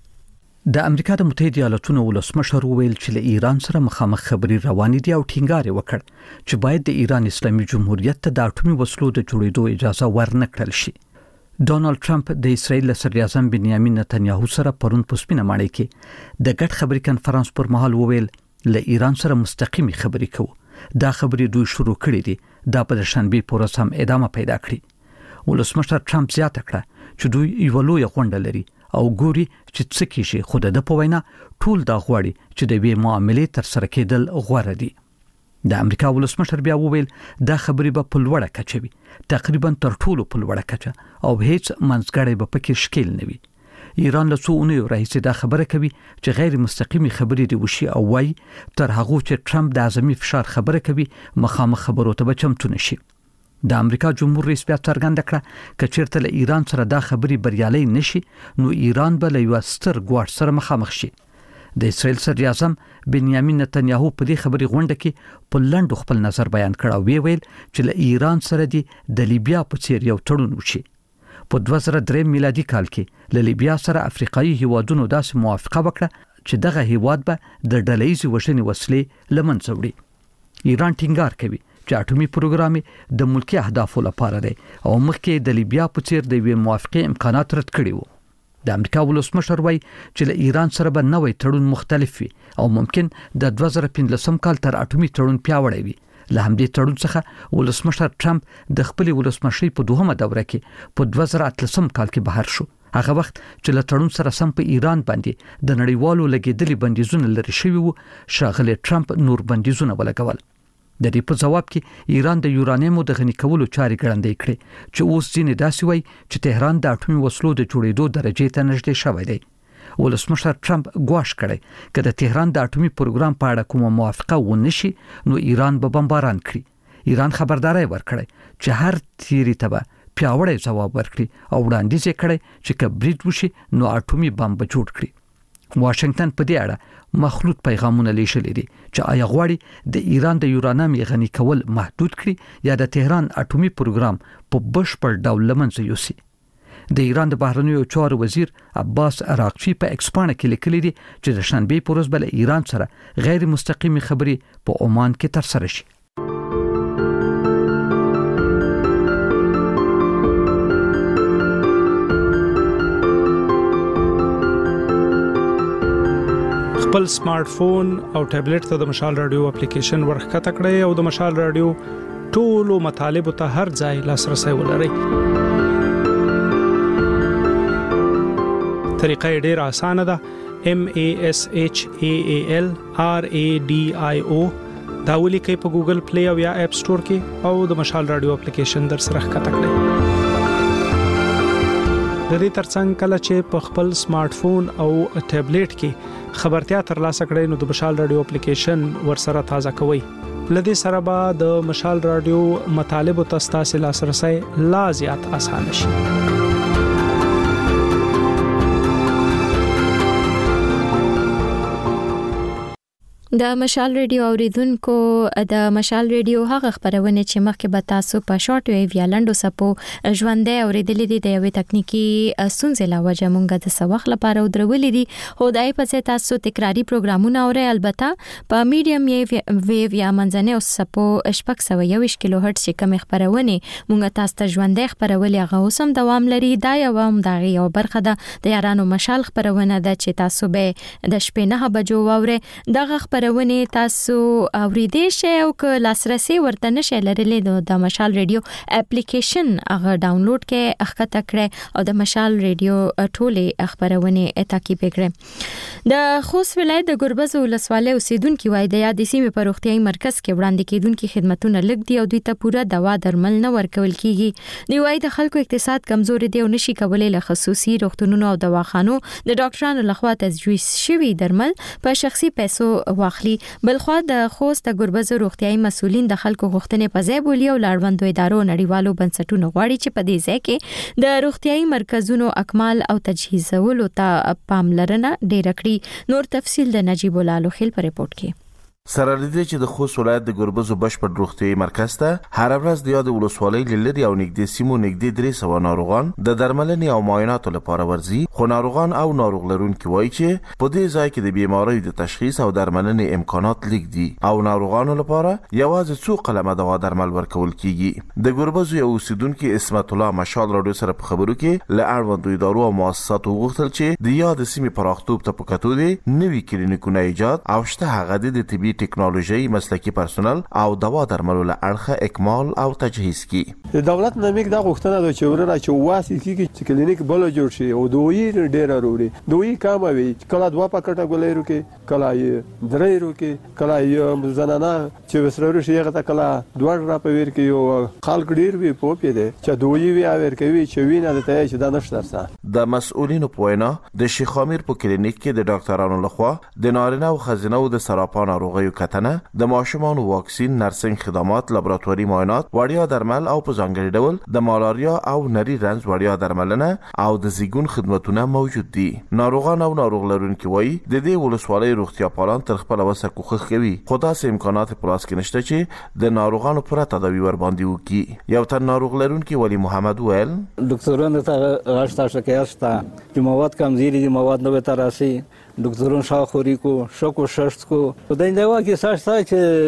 د امریکا د متحده ایالاتونو ولسمشر ویل چې له ایران سره مخامخ خبري روان دي او ټینګار وکړ چې باید د ایران اسلامي جمهوریت ته د اټومي وسلو د جوړېدو اجازه ورنکړل شي. ډونالد ټرمپ د اسرایل صدر اعظم بنیامین نتنیاهو سره پرون په سپینه ماڼۍ کې د ګډ خبري کنفرانس پر مهال وویل له ایران سره مستقیمي خبري کوو. دا خبري دوی شروع کړې دي. دا په شنبه پورې هم ادامه پیدا کړې. ولسمشر ټرمپ زیاته کړه چې دوی یو لوی غونډه لري او ګوري چې څه کیږي. خو د په وینا ټول دا غواړي چې د وی معاملې تر سره کېدل غوړه دي. د امریکا ولسمشر بیا وویل دا خبرې به په لوړه کچه وي، تقریبا تر ټولو په لوړه کچه او هیڅ منځګړی به پکې شکیل نه وي. ایران له څو اونیو راهیسې دا خبره کوي چې غیر مستقیمي خبرې دی وشي او وايي تر هغه چې ټرمپ د اعظمي فشار خبره کوي مخامخ خبرو ته به چمتو نشي. د امریکا جمهور رئیس بیا څرګنده کړه چې چیرته له ایران سره دا خبري بریالي نشي نو ایران به له یو ستر ګواښ سره مخامخ شي. د اسرائیل صدر اعظم بنیامین نتنیاهو په دې خبري غونډه کې په لنډ خپل نظر بیان کړ او ویل چې له ایران سره د لیبیا په څیر یو تړون وشي. په دوه زره درې میلادي کال کې له لیبیا سره افریقایي هیوادونو داسې موافقه وکړه چې دغه هیواد به د ډلهییزې وژنې وسلې له منځه وړي. ایران ټینګار کوي چې اټومي پروګرام د ملکی اهدافو لپاره دی او مخکې د لیبیا په څیر د وی موافقه امکانات رد کړي وو. د امریکا ولسمشر وایي چې له ایران سره به نوې تړون مختلف وي او ممکن د دوه زره پنځلسم کال تر اټومي تړون پیاوړی وي. له همدې تړون څخه ولسمشر ټرمپ د خپل ولسمشي په دوهمه دوره کې په دوه زره اتلسم کال کې بهر شو. هغه وخت چې له تړون سره سم په ایران باندې د نړیوالو لګیدلي بندیزونه لري شوی وو، ښاغلی ټرمپ نور بندیزونه ولګول. د دې په جواب کې ایران د یورانیمو د غني کولو چارې ګړندې کړې چې اوس ځینې داسې وایي چې تهران د اټومي وسلو د جوړېدو درجې ته نږدې شوی دی. ولسمشر ټرمپ ګواښ کړی که د تهران د اټومي پروګرام په اړه کومه موافقه ونه شي نو ایران به بمباران کړي. ایران خبرداري ورکړی چې هر تیری ته به پیاوړی ځواب ورکړي او وړاندیز یې کړی چې که برید وشي نو اټومي بم به جوړ کړي. واشنگټن په دې اړه مخلوط پیغامونه لیږلي دي چې آیا غواړي د ایران د یورانیم غني کول محدود کړي یا د تهران اټومي پروګرام په بشپړ ډول له منځه یوسي. د ایران د بهرنیو چارو وزیر عباس عراقچی په ایکس باندې کې لیکلي دي چې د شنبې په ورځ بل ایران سره غیر مستقیمي خبرې په عمان کې ترسره شي. خپل سمارټ فون او ټابلیټ ته د مشال رادیو اپلیکیشن ورخکته کړئ او د مشال رادیو ټولو مطالبه ته هر ځای لاسرسي ولرئ. طریقه ډیره اسانه ده. M A S H A A L R A D I O دا ولیکئ په ګوګل پلی او یا اپ سٹور کې او د مشال رادیو اپلیکیشن در سره ښکته کړئ. د دې ترڅنګ کله چې په خپل سمارټ فون او ټابلیټ کې خبرتیا ترلاسه کړئ نو د مشال رادیو اپلیکیشن ورسره تازه کوئ. لدې سره به د مشال رادیو مطالبه تاسو لاسرسي لا زیات اسانه شي. د مشال رادیو اوریدونکو د مشال رادیو هغه خبرونه چې مخکې به تاسو په شارټ ویو یا لنډو سپو ژوندې اوریدلې دي د یوې تکنیکی ستونزې لا وجه مونږ د سوخ لپاره درولې دي خو دای په تاسو تکراری پروګرامونه اوري. البته په میډیم ویو یا منځنۍ سپو شپږ سوه یوویشت کیلو هرتز چې کوم خبرونه مونږ تاسو ته ژوندې خبرولې هغه اوسم دوام لري. دا یو هم دغه یو برخه ده د یارانو مشال خبرونه ده چې تاسو به د شپې نه بجو ووري. دغه خبرونه تاسو اوریدئ شئ او که لاسرسي ورته نشئ لرلی نو د مشال رادیو اپلیکیشن هغه ډاونلوډ کړئ، ښکته کړئ او د مشال رادیو ټولې خبرونه تعقیب کړئ. د خوست ولایت د ګربز ولسوالۍ اوسیدونکو وایي د یادې سیمې په روغتیايي مرکز کې وړاندې کېدونکو خدماتونه لږ دي او دوی ته پوره دوا درمل نه ورکول کیږي. دوی وایي د خلکو اقتصاد کمزوري دی او نشي کولای له خصوصي روغتونونو او دواخانو د ډاکټرانو لخوا تجویز شوي درمل په شخصي پیسو واخلي. بلخوا د خوست د ګربز روغتیايي مسولین د خلکو غوښتنې په ځای بولي او لاړوندو ادارو نړیوالو بنسټونو غواړي چې په دې ځای کې د روغتیايي مرکزونو اکمال او تجهیزولو ته پاملرنه ډیره کړي. نور تفصیل د نجیب الله لوخیل په ریپورت کې. سره لدې چې د خوست ولایت د ګربزو بشپړ روغتیايي مرکز ته هر ورځ د یاد ولسوالۍ لری او نږدې سیمو نږدې درې سوه ناروغان د درملنې او معایناتو لپاره ورځي. خو ناروغان او ناروغ لرونکي وایي چې په دې ځای کې د بیماریو د تشخیص او درملنې امکانات لږ دي او ناروغانو لپاره یوازې څو قلمه دوا درمل ورکول کیږي. د ګربزو یو اوسیدونکو اسمت الله مشال رادیو سره په خبرو کې له اړوندو ادارو او مؤسساتو غوښتل چې د یاد سیمې پراختوب ته په کتو دي نوي کلینیکونه ایجاد او شته هغه د طبي ټیکنالوژي مسلکی پرسونل او دوا درملو له اړخه اکمال او تجهیز کی. د دولت نامې دا غوښتنه ده چې ورته چې واسي کیږي چې کلینیک بل جوړ شي او دوی ډیر وروړي. دوی کام وي کله دوا پکټه ګولې ورو کې کله یې درې ورو کې کله یې زنانه چې وسرور شي هغه کله دوه را پویر کې یو خلک ډیر وی پوپې ده چې دوی وی اور کوي چې وینه د ته چې دا نشته سره. د مسؤلینو په وینا د شیخ امیر په کلینیک کې د ډاکټرانو لخوا د نارینه او ښځینه او د سرطان ناروغیو کتنه د ماشومانو واکسین، نرسنګ خدمات، لابراتواري معاینات، وړیا درمل او په ځانګړي ډول د مالاریا او نری رنځ وړیا درملنه او د زیږون خدماتونه موجود دي. ناروغان او ناروغ لرونکي وایي د دې ولسوالۍ روغتیا پالان تر خپل وسه کوښښ کوي خو داسې امکانات په لاس کې نشته چې د ناروغانو پوره تداوی ور باندې وکړي. یو تن ناروغ لرونکي ولی محمد ویل ډاکټرانو ته غاښ شکایت شته چې مواد کمزوري دي، مواد نه به تراسي دکترون شاخوری کو شکو ششت کو په دنده وا کې ساش ساش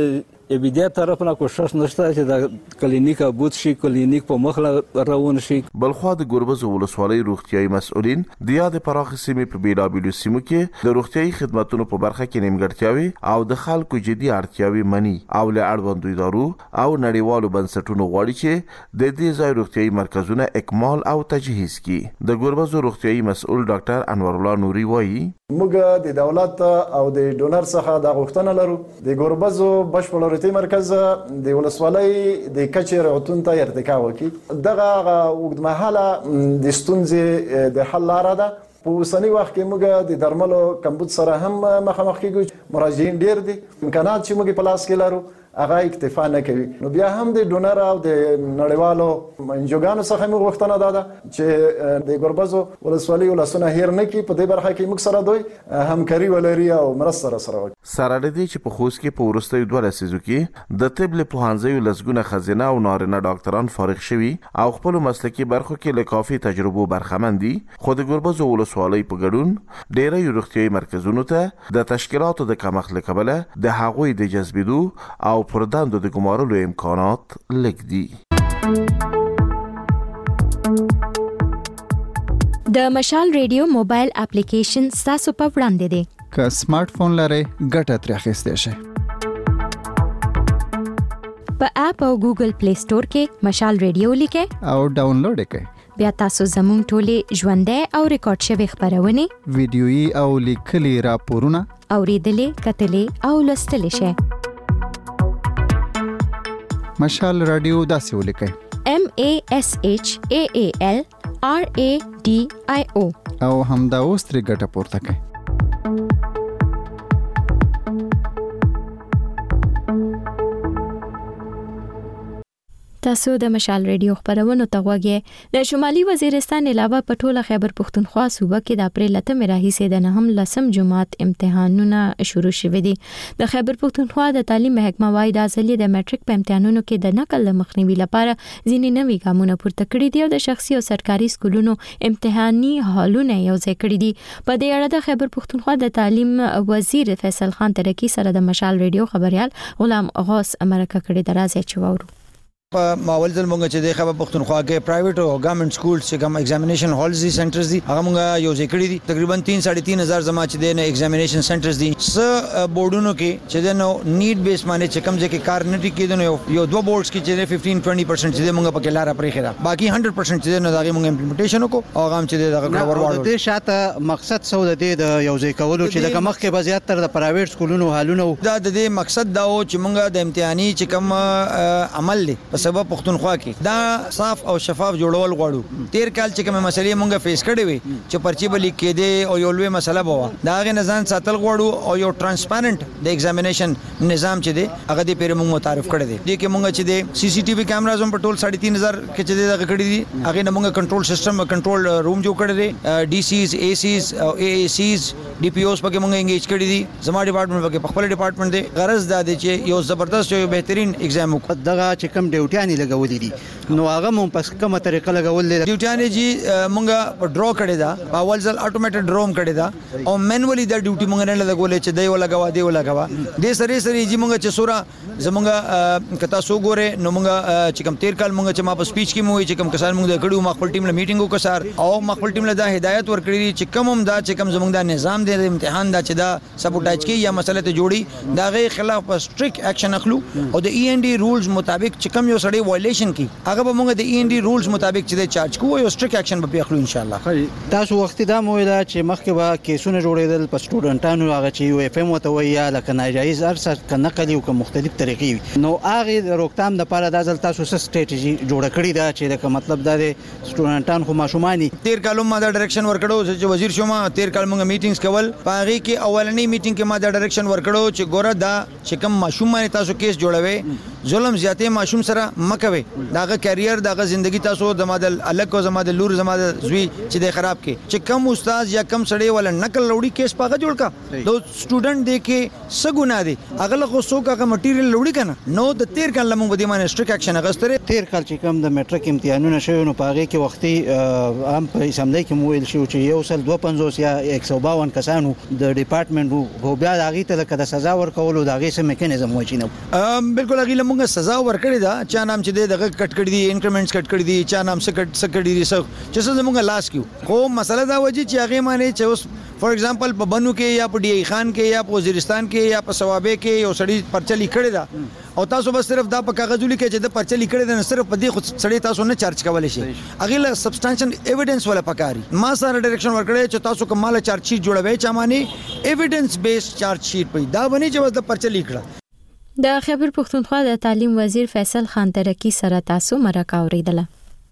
بیا طرف نه کوشش نشته چې د کلینیک ابوت شي کلینیک په مخ روان شي. بلخوا د ګربز ولسوالۍ روغتیايي مسؤلین د یاد پراخ سیمې په بیلابیلو سیمو کې د روغتیايي خدماتو په برخه کې نیمګړتیاوي او د خلکو جدي اړتیاوي مني او له اړوندو ادارو او نړیوالو بنسټونو غواړي چې د دې ځای روغتیايي مرکزونه اکمال او تجهیز کړي. د ګربز روغتیايي مسؤل ډاکټر انور الله نوري وایي موږ د دولت او د ډونر څخه د غوښتنه لرو د ګربز بشپړ روغتیايي مرکز د ولسوالۍ د کچې راوتون ته ارتقا وکړي. دغه اوږدمهاله د ستونزې د حل لاره ده. په اوسنی وخت کې موږ د درملو کمبود سره هم مخامخ کیږو. مراجعین ډیر دي، امکانات چې موږ په لاس کې لرو هغه اکتفا نه کوي. نو بیا هم د ډونر او د نړیوالو انجوګانو څخه موږ غوښتنه ده چې د ګربز ولسوالۍ ولسونه هیر نه کړي. په دې برخه کې موږ سره دوی همکاري ولري او مرسته سره وکړي. سره لدی چې په خوست کې په وروستیو دوه لسیزو کې د طب له پوهنځیو لسګونه خزینه او نارینه ډاکټران فارغ شوي او خپل مسلکي برخو کې له کافي تجربو برخمن دي. خو د ګربز ولسوالۍ په ګډون ډېری روغتیايي مرکزونو ته د تشکیلاتو د کمښت له کبله د هغوی د جذبېدو او پر دندو د ګمارلو امکانات لږ دي. د مشال ریډیو موبایل اپلیکیشن ستاسو په وړاندې دی. که سمارټ فون لرئ ګټه ترې اخیستی شئ. په اپ او ګوګل پلی سٹور کې مشال ریډیو لیکئ او ډاونلوډ یې کړئ. بیا تاسو زموږ ټولې ژوندۍ او ریکارډ شوي خپرونې ویډیويي او لیکلي راپورونه اوریدلې کتلې او لوستلی شئ. مشال رادیو داسې ولیکئ M A S H A A L R A D I O او همدا اوس ترې ګټه پورته کړئ. تاسو د مشال ریډیو خبرونو ته غوږی. د شمالي وزیرستان علاوه په ټوله خیبر پښتونخوا صوبه کې د اپریل لسمې راهیسې د نهم لسم جماعت امتحانونه شروع شوي دي. د خیبر پښتونخوا د تعلیم محکمه وايي د ځلې د میټریک په امتحانونو کې د نقل مخنیوي لپاره ځینې نوي ګامونه پورته کړي دي او د شخصي او سرکاري سکولونو امتحاني هالونه یو ځای کړي دي. په دې اړه د خیبر پښتونخوا د تعلیم وزیر فیصل خان ترکی سره د مشال ریډیو خبريال غلام غوث مرکه کړي درازه چوورو. په ماول ځل مونږ چې د خیبر پښتونخوا کې پرایویټ او ګورنمنت سکول چې کوم ایگزامینیشن هالز دي سنټرز دي هغه مونږ یو ځای کړی دي. تقریبا تین ساڑھے تین هزار زما چې د ایگزامینیشن سنټرز دي. س بورډونو کې چې د نو نیډ بیس باندې چې کوم ځکه کار نه کېدنه یو دوه بورډز کې چې پندرہ بیس پرسنٹ چې مونږ پکې لاره پرې خره باقي سو پرسنٹ چې نه دغه مونږ امپلیمنټیشن وکړو او هغه چې دغه کور وړو. د شاته مقصد سو د دې یو ځای کولو چې د کمخ کې بزیات تر د پرایویټ سکولونو حالونه دا د دې مقصد دا و چې مونږ د امتحاني چې کوم عمل دی په سبب پښتونخوا دا صاف او شفاف جوړول غواړو. تیر کال چې کومه مسلې مونږه فیس کړې وي چې پرچی بلی کېده او یو لوی مسله بوا دا غي نظام ساتل غواړو او یو ترانسپیرنٹ د ایگزامینیشن نظام چې دی هغه دې پیر مونږ متعارف کړی دی. دې کې مونږ چې دی سی سی ټي وي کیمراز هم په ټول ساڑھے تین هزار کې چې دی دغه کړی دي. هغه نه مونږ کنټرول سیستم کنټرول روم جوړ کړی دی. ډي سیز اي سیز او اي اي سیز ډي پی اوس پکې مونږ انګیج کړی دي. زما ډپارټمنټ پکې خپل ډپارټمنټ دی. غرض دا دی چې یو زبردست یو بهترین ایگزام وکړو. دغه چې کوم ډیوټیانی لګولې دي نو هغه مون پس کومه طریقه لګول دي. ډیوټیانی جی مونږه ډرا کړی دا په اول ځل اتوماتیک ډروم کړی دا او مینولی دا ډیوټي مونږ نه لګولې چې دی ولګوا دی ولګوا د سری سری جی مونږ چې سورا زمونږه کتا سو ګوره نو مونږ چې کوم تیر کال مونږ چې ما په سپیچ کې مو چې کوم کسان مونږ کړو ما خپل ټیم له میټینګ وکړ او ما خپل ټیم له دا هدایت ورکړي چې کوم هم دا چې کوم زمونږ دا نظام دی د امتحان دا چې دا سبوټاج کې یا مسله ته جوړي دا غي خلاف په سټریک اکشن اخلو او د ای ان ډي رولز مطابق چې کوم یو سړی وایلیشن کی هغه به مونږ د ای ان ډي رولز مطابق چې د چارج کوو یو سټریک اکشن به اخلو ان شاء الله. تاسو وخت دا مو ویل چې مخکې به کیسونه جوړېدل په سټوډنټانو هغه چې یو اف ام وته ویا لکه ناجایز ارسه کنه کلی او مختلف طریقې نو هغه د روکتام د لپاره د ځل تاسو څه سټریټجی جوړ کړی دا چې د مطلب دا د سټوډنټان خو ماشومانی تیر کال ما دا ډایرکشن ورکړو چې وزیر شوم تیر کال موږ میټینګز کول پاغي کې اولنی میټینګ کې ما دا ډایرکشن ورکړو چې ګوره دا چې کوم ماشومان تاسو کیس جوړوي ظلم زیاتې ماشوم سره مکوي داغه کیریئر داغه ژوندۍ تاسو د مادل الګ او زما د لور زما د زوی چې د خراب کې چې کم استاد یا کم سړی ول نقل لوړی کیس پاګه جوړ کا دو سټوډنټ دی کې سګونه دي اغله خو سو کا مټیریل لوړی کنه نو د تیر کال لمو بدی باندې سټریک اکشن غستره تیر کال چې کم د میټریک امتحانونه شوی نو پاګه کې وختي عام په اسمبلی کې مویل شو چې یو سل دوه پنځوس یا یک سو باون کسانو د ډپارټمنټ وو بیا د هغې ته د سزا ورکولو د هغې څه میکانیزم وایي نه بالکل هغې له مونږ سزا ورکړې ده چا نام چې دی دغه کټ کړي دي انکریمنټس کټ کړي دي چا نام څه کټ څه کړي دي چې څه زمونږ لاس کیو خو مسله دا وجه چې هغې باندې چې اوس فار ایگزامپل په بنو کې یا په ډی ای خان کې یا په وزیرستان کې یا په ثوابې کې یو سړی پرچه لیکړې ده او تاسو بس صرف دا په کاغذ لیکئ چې د پرچه لیکړې ده نه صرف په دې خو سړی تاسو نه چارج کولی شي هغې له سبسټانشل ایویډنس ولا پکاري ما سره ډایرکشن ورکړی چې تاسو کوم مال چارج شیټ جوړوي چا باندې ایویډنس بیس چارج شیټ پي دا باندې چې بس د پرچه لیکړه د خیبر پښتونخوا د تعلیم وزیر فیصل خان ترکی سره تاسو مرکه اوریدله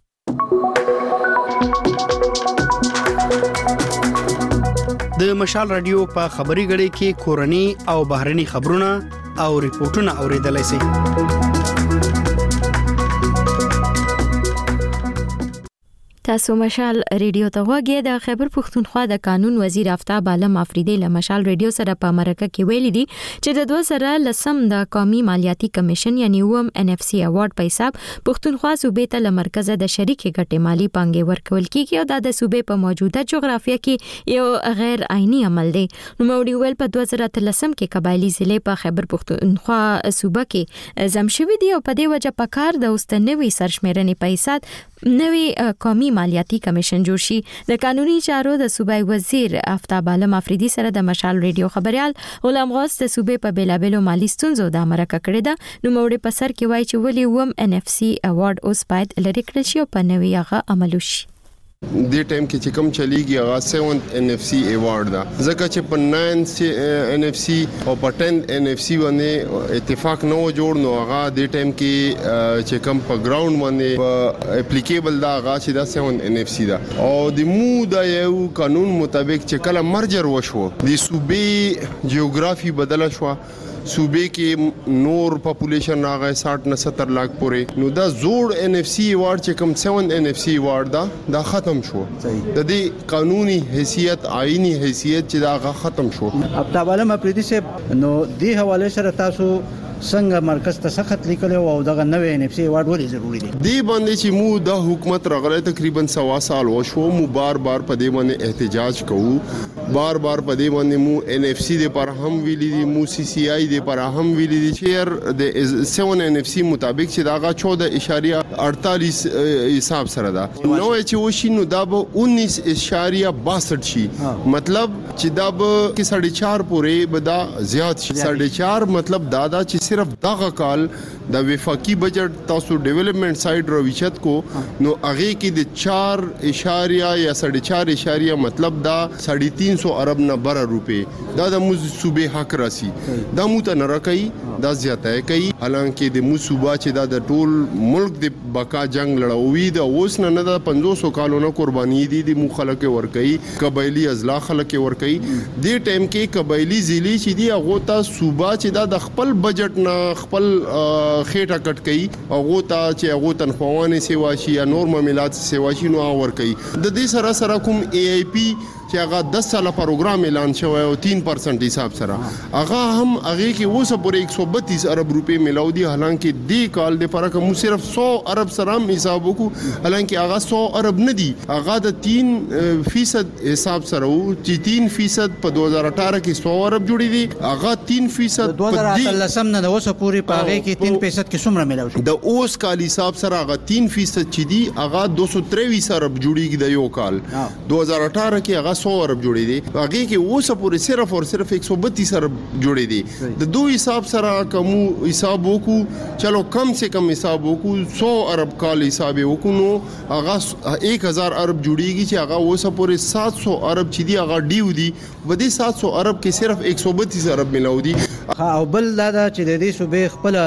د مشال رادیو په خبري غړي کې کورني او بهرني خبرونه او ریپورتونه اوریدلای شئ تاسو مشال ریډیو ته وګورئ د خیبر پښتونخوا د قانون وزیر آفتاب عالم افریدی له مشال ریډیو سره په مرکه کې ویلي دي چې د دوه زره لسم د قومي مالیاتي کمیشن یعنی اوم ان اف سی اوارډ په حساب پښتونخوا صوبې ته له مرکزه د شریک ګټې مالی پانګې ورکول کیږي او د صوبې په موجوده جغرافیه کې یو غیر عیني عمل دی نو موړي ویل په دوه زره لسم کې قبایلی ضلع په خیبر پښتونخوا صوبه کې زم شوی دی او په دې وجه په کار د اوستنوي سرشمیرنې په حساب نوې قومي مالیاتي کمیشن جوړ شي د قانوني چارو د صوبای وزیر آفتاب عالم افریدی سره د مشال ریډیو خبريال غلام غوث د صوبې په بیلابلو مالی ستونزو د مرکه کړې ده نو موړي په سر کې وایي چې ولې وم ان اف سی اوارډ اوس باید لری کړل شي او په نوې هغه عمل وشي دې ټایم کې چې کوم چلیږي هغه سیونت ان اف سی ایوارډ دا ځکه چې په ناین ان اف سی او په ټین ان اف سی باندې اتفاق نه و جوړ نو هغه دې ټایم کې چې کوم په ګراوند باندې په اپلیکیبل دا هغه چې دا سیونت ان اف سی دا او د مو د یو قانون مطابق چې کله مرجر وشو د صوبې جیوګرافي بدله شو صوبې کې نور پاپولیشن راغی ساठ نه ستر لاک پورې نو دا زوړ ان اف سی ایوارډ چې کوم سیون ان اف سی ایوارډ دا دا ختم شو د دې قانوني حیثیت آئینی حیثیت چې دا ختم شو آفتاب عالم افریدی صاحب نو دې حواله سره تاسو څنګه مرکز ته سخت لیکل او دغه نوې ان اف سی ایوارډ ولې ضروری دی دی باندې چې مو د حکومت راغله تقریبا سوا سال وشو مو بار بار په دې باندې احتجاج کوو بار بار په دې باندې مو ان اف سی د پر هم ویلي دي مو سی سی آی د پر هم ویلي دي چې د سیون ان اف سی مطابق چې داغه چودہ اشاریه اړتالیس حساب سره دا نو چې وشي نو دا به انیس اشاریه باسٹھ شي مطلب چې دا به کې ساڑھے چار پورې به دا زیات شي ساڑھے چار مطلب دا دا چې صرف دغه کال د وفاقي بجټ تاسو ډیولپمنٹ سایډ رويچت کو نو هغه کې د چار اشاریه یا ساڑھے چار اشاریه مطلب دا ساڑھے تین سو ارب نه بره روپے دا د مو صوبې حق راسي دا مو ته نه راکې دا زیاته کوي حالانکه د مو صوبا چې دا د ټول ملک د بقا جنگ لړوي دا اوس نه نه د پنځوس کالونو قرباني دي د مو خلک ور کوي قبایلی ازلا خلک ور کوي د ټیم کې قبایلی ضلع چې دی هغه ته صوبا چې دا د خپل بجټ نه خپل خېټه کټ کوي هغه ته چې هغه تنخواهانه سیوا شي یا نور معاملات سیوا شي نو ور کوي د دې سره سره کوم ای آی پی چې هغه دس ساله پروګرام اعلان شوی او تین پرسنٹ حساب سره هغه هم هغه کې اوسه پورې ایک سو بتیس ارب روپے ملاو دي حالانکه دې کال د فرق مو صرف سو ارب سره حساب وکړو حالانکه هغه سو ارب نه دي هغه د تین فیصد حساب سره او چې تین فیصد په دو هزار اٹھارہ کې سو ارب جوړی دي هغه تین فیصد دو هزار اتلسم نه د اوسه پورې پاغه کې تین فیصد کې څومره ملاو شي د اوس کال حساب سره هغه تین فیصد چې دي هغه دو سو تریویس ارب جوړیږي د یو کال دو هزار اٹھارہ کې هغه سو ارب جوړې دي هغه کې اوسه پورې صرف او صرف ایک سو بتیس ارب جوړې دي د دوه حساب سره کوم حساب وکړو چلو کم سے کم حساب وکړو سو ارب کال حساب وکړو نو هغه ایک هزار ارب جوړیږي چې هغه اوسه پورې سات سو ارب چې دي هغه ډیو دي و دې سات سو ارب کې صرف ایک سو بتیس ارب ملاو دي او بل دا چې د دې صوبې خپل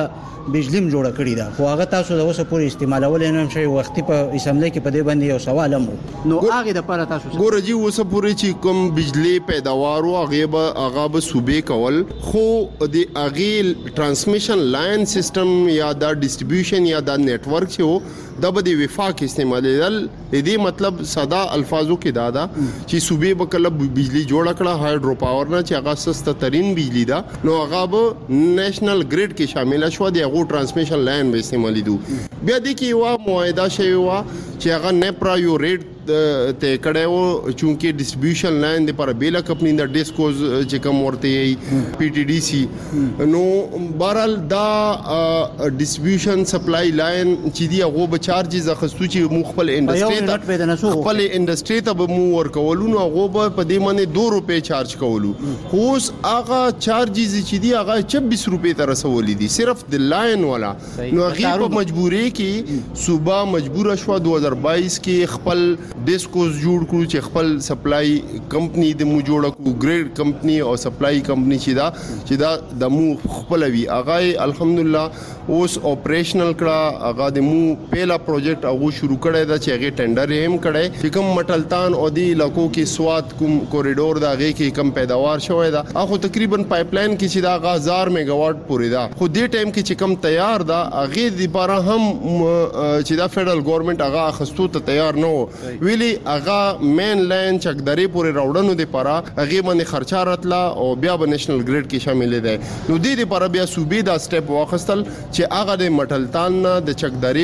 بجلیم جوړه کړې ده خو هغه تاسو د اوسه پورې استعمالول نه هم شي وختي په اسمبلی کې په دې باندې یو سوال هم نو هغه د لپاره تاسو ګوره جی اوسه پورې چې کوم بجلی پیداوار او هغه به هغه به صوبې کول خو د هغه ترانسمیشن لاین سیستم یا دا ډیسټریبیوشن یا دا نیټورک چې دا به د وفاق استعمالېدل دې مطلب ساده الفاظو کې دا دا چې صوبې به کله بجلی جوړ کړه هایډرو پاور نه چې هغه سسته ترين بجلی دا نو هغه به نېشنل ګریډ کې شامل شو د هغه ترانسمیشن لاین به استعمالېدو بیا د کې یو معاهده شوی و چې هغه نپرا یو ریټ ته کړه و چونکی ډیسټریبیوشن لاین د پر بیل کمپنی د ډیسکوز چې کوم ورته ای پی ټی ډی سی نو بهرال دا ډیسټریبیوشن سپلای لاین چې دی هغه به چارجز اخستو چې مو خپل انډستری ته خپل انډستری ته به مو ورکولو نو هغه به په دې باندې دو روپے چارج کولو خو اوس هغه چارجز چې دی هغه چوبیس روپے ته رسولې دي صرف د لاین والا نو هغه په مجبورۍ کې صوبه مجبور شو دو هزار بائیس کې خپل ډیسکوز جوړ کړو چې خپل سپلای کمپنی د مو جوړ کړو ګریډ کمپنی او سپلای کمپنی چې دا چې دا د مو خپل وی هغه الحمدلله اوس اپریشنل کړه هغه د مو پهلا پروجیکټ هغه شروع کړی دا چې هغه ټندر هم کړی چې کوم مټلتان او دی علاقو کې سواد کوم کوریډور دا هغه کې کم پیداوار شوی دا هغه تقریبا پایپ لاین کې چې دا هزار میگا واټ پورې دا خو دې ټایم کې چې کم تیار دا هغه د لپاره هم چې دا فدرال ګورنمنت هغه خستو ته تیار نه و ویلي هغه مین لاین چکداري پورې راوړنو د لپاره هغه باندې خرچه راتلا او بیا به نېشنل ګریډ کې شامل دي نو د دې لپاره بیا صوبې دا سټپ واخستل چې هغه د مټلتان د چکداري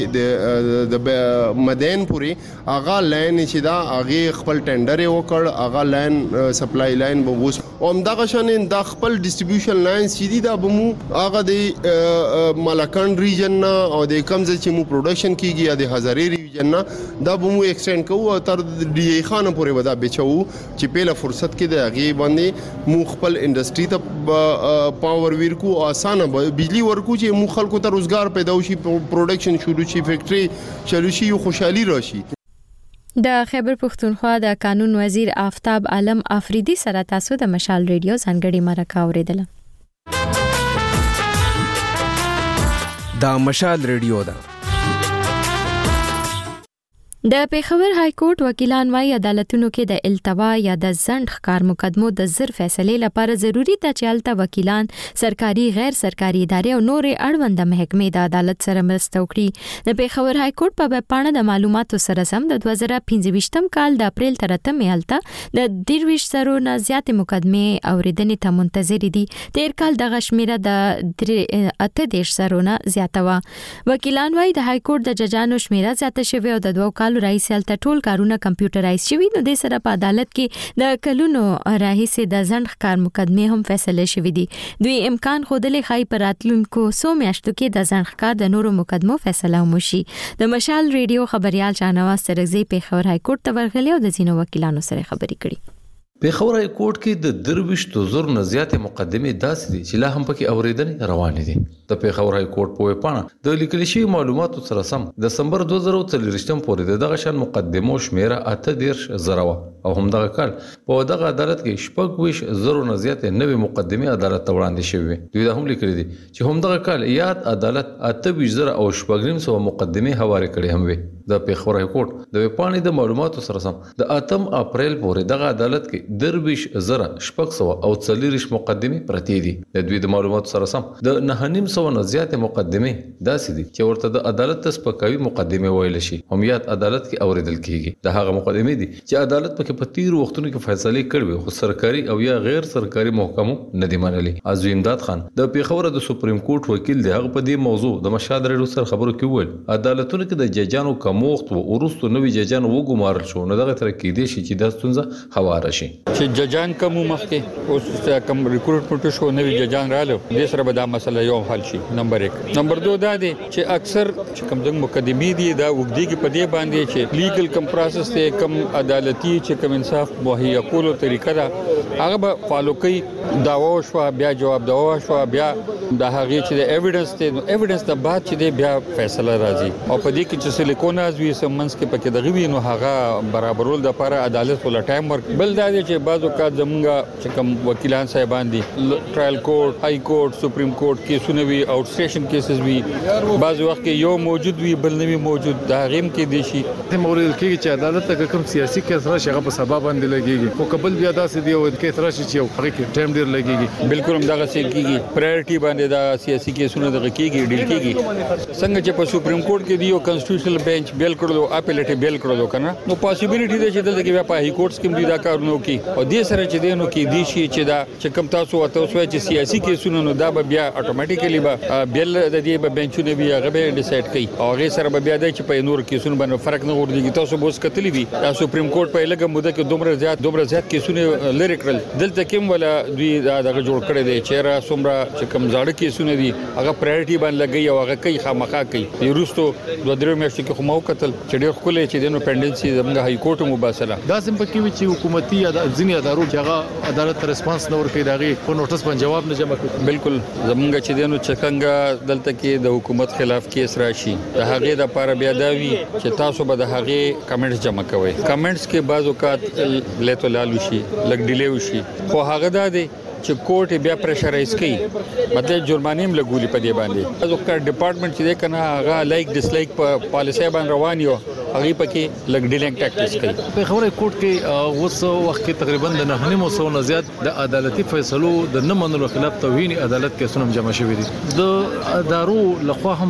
پورې د مدین پورې هغه لاین چې دا هغه خپل ټندر وکړ هغه لاین سپلای لاین به وس او همدغه شان د خپل ډیسټریبیوشن لاین سیدی دا بمو هغه د ملکان ریجن او د کمزه چې مو پروډکشن کیږي یا د هزاري ریجن دا بمو ایکسټند کوو تر ډي ای خان پورې ودا بچو چې په لاره فرصت کې د هغه باندې مو خپل انډستری ته پاور ورکو اسانه بجلی ورکو چې مو خلکو ته روزګار پیدا وشي پروډکشن شروع شي فیکټري چلو شي او خوشحالي راشي د خیبر پختونخوا د قانون وزیر آفتاب عالم افریدي سره تاسو د مشال ریډیو ځانګړي مرکه اوریدله دا مشال ریډیو ده د پیښور های کورټ وکیلان وايي عدالتونو کې د التوا یا د ځنډ ښکار مقدمو د زر فیصلې لپاره ضروری ده چې الته وکیلان سرکاري غیر سرکاري ادارې او نورې اړوند محکمې د عدالت سره مرسته وکړي د پیښور های کورټ په پاڼه د معلوماتو سره سم د دوه زره پنځه کال د اپریل تر اتمې الته د دیرویش سرو نه زیاتې مقدمې اوریدنې ته منتظر دي تیر کال د غشمیره د اته دیش سرو نه زیاته و وکیلان وايي د های کورټ د ججانو شمیره زیاته شوی او د دوه کال رئیس الته ټول کارونه کمپیوټرایز شوي نو د سره په عدالت کې د کلونو راهیسې د ځنډ ښکار مقدمه هم فیصله شوې دي دوی امکان خودلې خای پر راتلونکو سو میاشتو کې د ځنډ ښکار د نورو مقدمو فیصله وشي د مشال ریډیو خبريال شاهنواز سرغزي پیښور های کورټ ته ورغلي او د زینو وکیلانو سره خبرې کړي پیښور های کورټ کې د درویشتو زر نه زیاتې مقدمې داسې دي چې لا هم پکې اوریدنې روانې دي د پیښور های کورټ په وپاڼه د لیکل شوی معلوماتو سره سم د دسمبر دوه زره څلوېښتم پورې دغه شان مقدمو شمیره اته دیرش زره او هم دغه کال په دغه عدالت کې شپږ ویش زر نه زیاتې نوې مقدمې عدالت ته وړاندې شوې دوی دا هم لیکلي دي چې هم دغه کال یاد عدالت اته ویش زره او شپږ نیم سو مقدمې حواله کړې هم وي د پیښور های کورټ د وپاڼې د معلوماتو سره سم د اتم اپریل پورې دغه عدالت کې درویش زره شپږ سو او څلوریش مقدمې پرتی دي د دوی د معلوماتو سره سم د نه نیم سو نه زیاتې مقدمې داسې دي چې ورته د عدالت تسپکاوي مقدمې ویل شي هم یاد عدالت کې اوریدل کیږي د هغه مقدمې دي چې عدالت پکې په تیر وختونو کې فیصله کړې خو سرکاري او یا غیر سرکاري محکمو نه دی منلي عزو امداد خان د پیښور د سپریم کورټ وکیل دی هغه په دې موضوع د مشاد ریډیو سره خبرو کې وویل عدالتونو کې د ججانو کموخت او ورستو نوې ججانو وګمارل شو نو دغه تر کې دي چې د ستونزه هواره شي چې ججان کوم مخکې اوس کوم ریکروټمنټ شو نوې ججان رااله د سره به دا مسله یو حل شي نمبر یک نمبر دو دا دی چې اکثر چې کوم څنګه مقدمې دي دا وګړي کې په دې باندې چې لیګل کم پروسس ته کم عدالتي چې کوم انصاف مهیا کولو طریقه دا هغه به فالو کوي داوا شو بیا جواب داوا شو بیا د هغه چې د ایویډنس ته ایویډنس د بعد چې دی بیا فیصله راځي او په دې کې چې سلیکون ازوي سمنس کې پکې دغه وی نو هغه برابرول د لپاره عدالت ول ټایم ورک بل دا چې چې بعضو کا زمونږ چې کوم وکیلان صاحبان دي ټرایل کورټ های کورټ سپریم کورټ کیسونه وي آوټ سټیشن کیسز وي بعض وخت کې یو موجود وي بل نه وي موجود دا غیم کې دي شي مورل کې چې عدالت ته کوم سیاسي کیس راشي هغه په سبب باندې لګيږي او قبل بیا داسې دی او کې راشي چې هغه کې ټایم ډیر لګيږي بالکل هم دا څه کیږي پرایورټي باندې دا سیاسي کیسونه دغه کیږي ډیل کیږي څنګه چې په سپریم کورټ کې دی او کنسټیټیوشنل بینچ بیل کړو اپیلیټ بیل کړو کنه نو پاسیبিলিټی ده چې دلته کې په های کورټس کې دی دا کارونه کوي او دې سره چې دینو کې دی شي چې دا چې کوم تاسو وته اوس وایي چې سیاسي کیسونه نو دا بیا اتوماتیکلی به بیل د دې به بنچونه بیا هغه به ډیسایډ کوي او هغه سره به بیا د چې په نور کیسونه باندې فرق نه ورځي تاسو بوس کتلی وي دا سپریم کورټ په لګه موده کې دومره زیات دومره زیات کیسونه لری کړل دلته کوم ولا دوی دا دغه جوړ کړی دی چې را سمرا چې کوم ځاړه کیسونه دي هغه پرایورټي باندې لګي او هغه کوي خامخا کوي یروستو دوه درې میاشتې کې خو مو قتل چې ډېر خلک چې دینو پینډنسي زموږ های کورټ مباسله دا سم پکې وی چې حکومتي ځینې ادارو چې هغه عدالت ریسپانس نه ورکوي داغي په نوټس باندې جواب نه جمع کوي بالکل زمونږ چې دینو چکنګا دلته کې د حکومت خلاف کیس راشي د هغه د لپاره بیا دا وی چې تاسو به د هغه کمنټس جمع کوئ کمنټس کې بعض اوقات لیتو لالو شي لګ ډیلی وشي خو هغه دا دی چې کورټ بیا پریشرایز کوي مطلب جرمانه هم لګولي په دې باندې ازو کا ډپارټمنټ چې کنه هغه لایک ډیسلایک په پالیسي باندې روان یو هغه پکې لګ ډیلینګ ټاکټس کوي په خبره کورټ کې اوس وخت کې تقریبا د نه نیمو سو نه زیات د عدالتي فیصلو د نه منلو خلاف توهین عدالت کې سنم جمع شوې دي د ادارو لخوا هم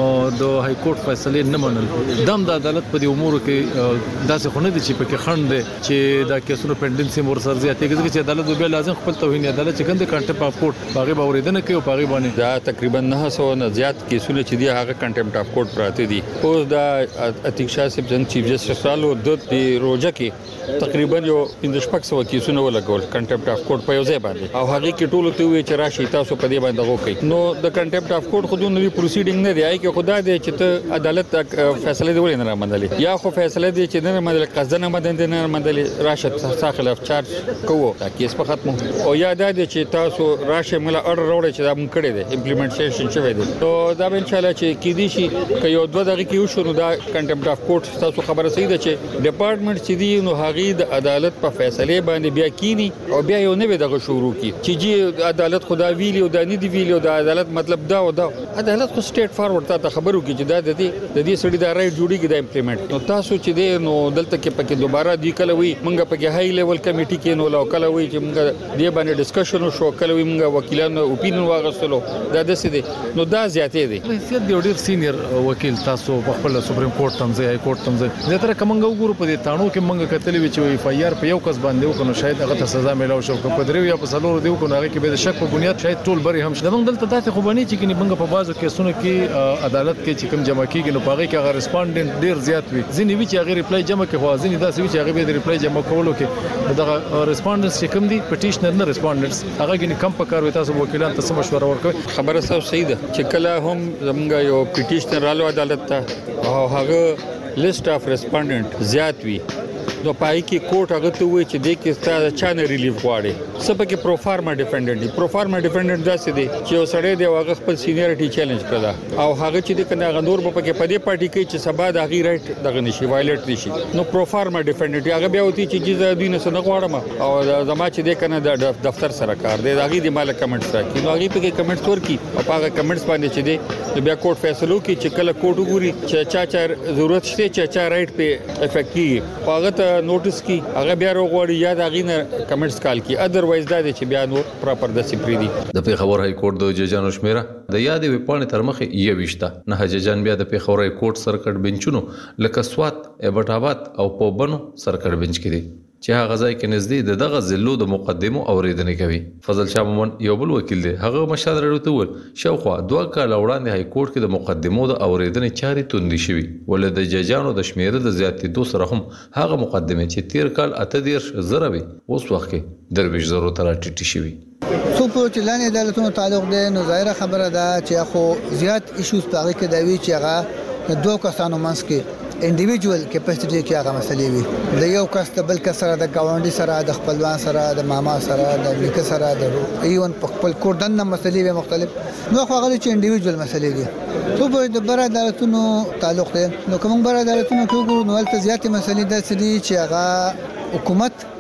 د های کورټ فیصله نه منل دم د عدالت په دې امور کې داسې خونه دي چې پکې خند دي چې دا کیسونو پینډنسي مور سر زیاتې کې چې عدالت به لازم خپل توهین عدالت چې کنده کانټمپ اف کورټ باغې باورېدنه کوي او باغې باندې دا تقریبا نه سو نه زیات کیسونه چې دی هغه کانټمپ اف کورټ پراته دي اوس دا اتیک شاه صاحب څنګه چیف جسټس رالو د روزه کې تقریبا یو پنځه شپږ سو کیسونه ولګول کانټمپ اف کورټ په یو ځای باندې او هغه کې ټول ته وی چې راشي تاسو په دې باندې غوښی نو د کانټمپ اف کورټ خو نوې پروسیډینګ نه دی آی کې خدای دې چې ته عدالت فیصله دی ولې نه منلې یا خو فیصله دی چې نه منلې قصدن مدن نه منلې راشد صاحب خلاف چارج کوو دا کیس په ختمو او یا دا چې تاسو راشه مله اورډر وروړي چې دا مونږ کړی دی امپلیمنټیشن شوی دی نو دا به ان شاء الله چې کې دي شي که یو دوه دغه کې وشو نو دا کانټمپ اف کورټ تاسو خبره صحیح ده چې ډپارټمنټ چې دی نو هغه د عدالت په فیصله باندې بیا کینی او بیا یو نه دغه شروع کی چې جی عدالت خدا ویلی او د نه دی ویلی او د عدالت مطلب دا او دا عدالت خو سټیټ فارورډ ته خبرو کی چې دا د دې د دې سړي دا رائټ جوړیږي د امپلیمنٹ نو تاسو چې دی نو دلته کې پکې دوباره دی کله وی مونږ پکې هاي لیول کمیټي کې نو لو کله وی چې مونږ دې باندې ډسکشن وشو کله وی مونږ وکیلانو اپینین واغستلو دا د څه دی نو دا زیاتې دي حیثیت دی ډیر سینیئر وکیل تاسو په خپل سپریم کورټ تمځي های کورټ تمځي زه تر کومنګ وګورو په دې تانو کې مونږ کتلې وی چې اف آی آر په یو کس باندې وکړو شاید هغه ته سزا ملو شو په دریو یا په سلور دی وکړو هغه کې به د شک په بنیاد شاید ټول بری هم شنه مونږ دلته تاسو خو باندې چې کني مونږ په بازو کیسونو کې عدالت کې چې کوم جمع کیږي نو پاره کې هغه ریسپونډنټ ډیر زیات وي ځینې وی چې هغه ریپلای جمع کوي خو ځینې داسې وی چې هغه به د ریپلای جمع کولو کې دغه ریسپونډنټس چې کوم دي پټیشنر نه ریسپونډنټس هغه کې کم پکار وي تاسو وکیلان ته مشوره ورکوي خبره سم صحیح ده چې کله هم زمونږ یو پټیشنر رالو عدالت ته او هغه لیست اف ریسپونډنټ زیات وي نو پای کې کوټ هغه ته وایي چې د کې ستاسو چانه ریلیف غواړي سبا کې پروفارما ډیفندنت دی پروفارما ډیفندنت داسې دی چې یو سړی دی هغه خپل سینیریټي چیلنج کړه او هغه چې د کنه غندور په کې پدې پارټي کې چې سبا د هغه رائټ دغه نشي وایلیټ نشي نو پروفارما ډیفندنت هغه بیا وتی چې جزا دینه سره غواړم او زما چې د کنه د دفتر سره کار دی هغه د مال کمنټس راکې نو هغه په کې کمنټس ورکی او هغه کمنټس باندې چې دی بیا کوټ فیصلو کې چې کله کوټ وګوري چې چا چا ضرورت شته چې چا رائټ په افیکټ کی هغه نوټس کی هغه بیا وروړي یا د غینه کمنټس کال کی ادروایز دا چې بیا نو پراپر د سپری دي د پیښور های کورټ د ججانو شمیره د یادې وپانې تر مخه یې وشته نه ججان بیا د پیښور های کورټ سرکټ بنچونو لکه سوات ایبټاباد او پوبنو سرکټ بنچ کې دي چې هغه ځای کې نږدې د دغه زلو د مقدمو اوریدنې کوي فضل شاه مومن یو بل وکیل دی هغه مشهد راوته ول شاوخوا دوه کال وړاندې های کورټ کې د مقدمو د اوریدنې چاري توندې شوې ول د ججانو د شمیره د زیاتېدو سره هم هغه مقدمه چې تیر کال اته دیر زره وي اوس وخت کې درویش زرو تر ټیټی شوې سو په چلانې عدالتونو تعلق دی نو ظاهره خبره ده چې خو زیات ایشوز پاره کې دی چې هغه دوه کسانو منځ کې انډیویډوال کیپاسټی کې هغه مسلې وي د یو کس ته بل کس سره د گاونډي سره د خپلوان سره د ماما سره د نیکه سره د ایون په خپل کوردن مسلې به مختلف نو خو هغه چې انډیویډوال مسلې دي ته په د بر عدالتونو تعلق دی نو کوم بر عدالتونو کې وګورو نو ولته زیاتې مسلې د سړي چې هغه حکومت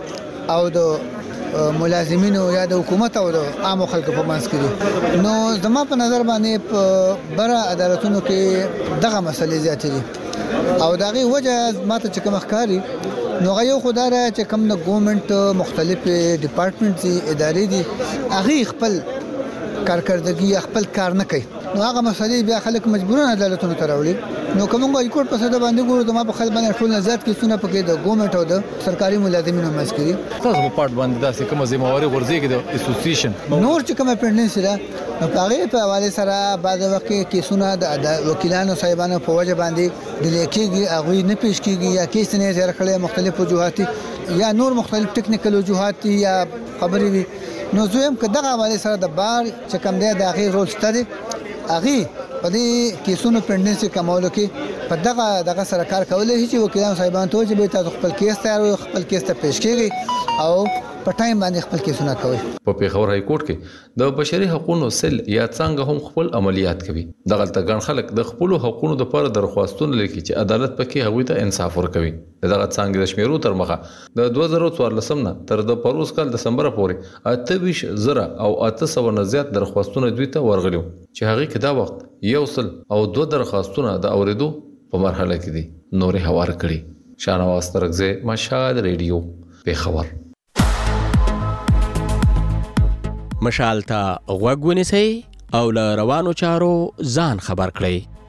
او د ملازمینو یا د حکومت او د عام خلکو په منځ کې نو زما په نظر باندې په بره عدالتونو کې دغه مسلې زیاتې دي او دغه وجه ماته چې کوم ښکاری نو غيو خدای چې کوم د ګورنمنت مختلف ډپارټمنټ دي ادارې دي هغه خپل کارکړدګي خپل کار نه کوي نو هغه مسلې بیا خلک مجبورن عدالتونو ته راوړي نو کومه هاي کورټ په صدا باندې ګورو د ما په خپل باندې ټول نزاد کې سونه پکې د ګورنمنت او د سرکاري ملازمینو مسکري تاسو په پټ باندې داسې کومه ذمہواری ورزيږي د اسوسییشن نور چې کومه پرنس ده نو هغه په حواله سره بعد وخت کې سونه د وکیلانو صاحبانو په وجه باندې د لیکيږي هغه نه پیش کیږي یا کیس نه زیات کړي مختلف وجوهات یا نور مختلف ټیکنیکل وجوهات یا خبرې وي نو زویم که دغه حواله سره د بار چې کوم دی د هغه رول ستدي هغه په دې کیسونو پندنسي کمولو کې په دغه دغه سره کار کولای شي چې وکیلان صاحبان ته چې به تاسو خپل کیس تیار خپل کیس ته پیش کیږي او په ټایم باندې خپل کیسونه کوي په پیښور های کورټ کې د بشري حقوقو سل یا څنګه هم خپل عملیات کوي دغه تګن خلک د خپل حقوقو لپاره درخواستونه لیکي چې عدالت پکې هغوی ته انصاف ورکوي دغه څنګه د شمیرو تر مخه د دوه زره څوارلسم نه تر د پروس کال دسمبر پورې اته ویشت زره او اته سوه نه زیات درخواستونه دوی ته ورغلي چې هغه کې دا وخت یو سل او دوه درخواستونه د اوریدو په مرحله کې دي نورې هوار کړي شانواز ترغزه مشال ریډیو پیښور مشال ته غوږ ونیسئ او له روانو چارو ځان خبر کړئ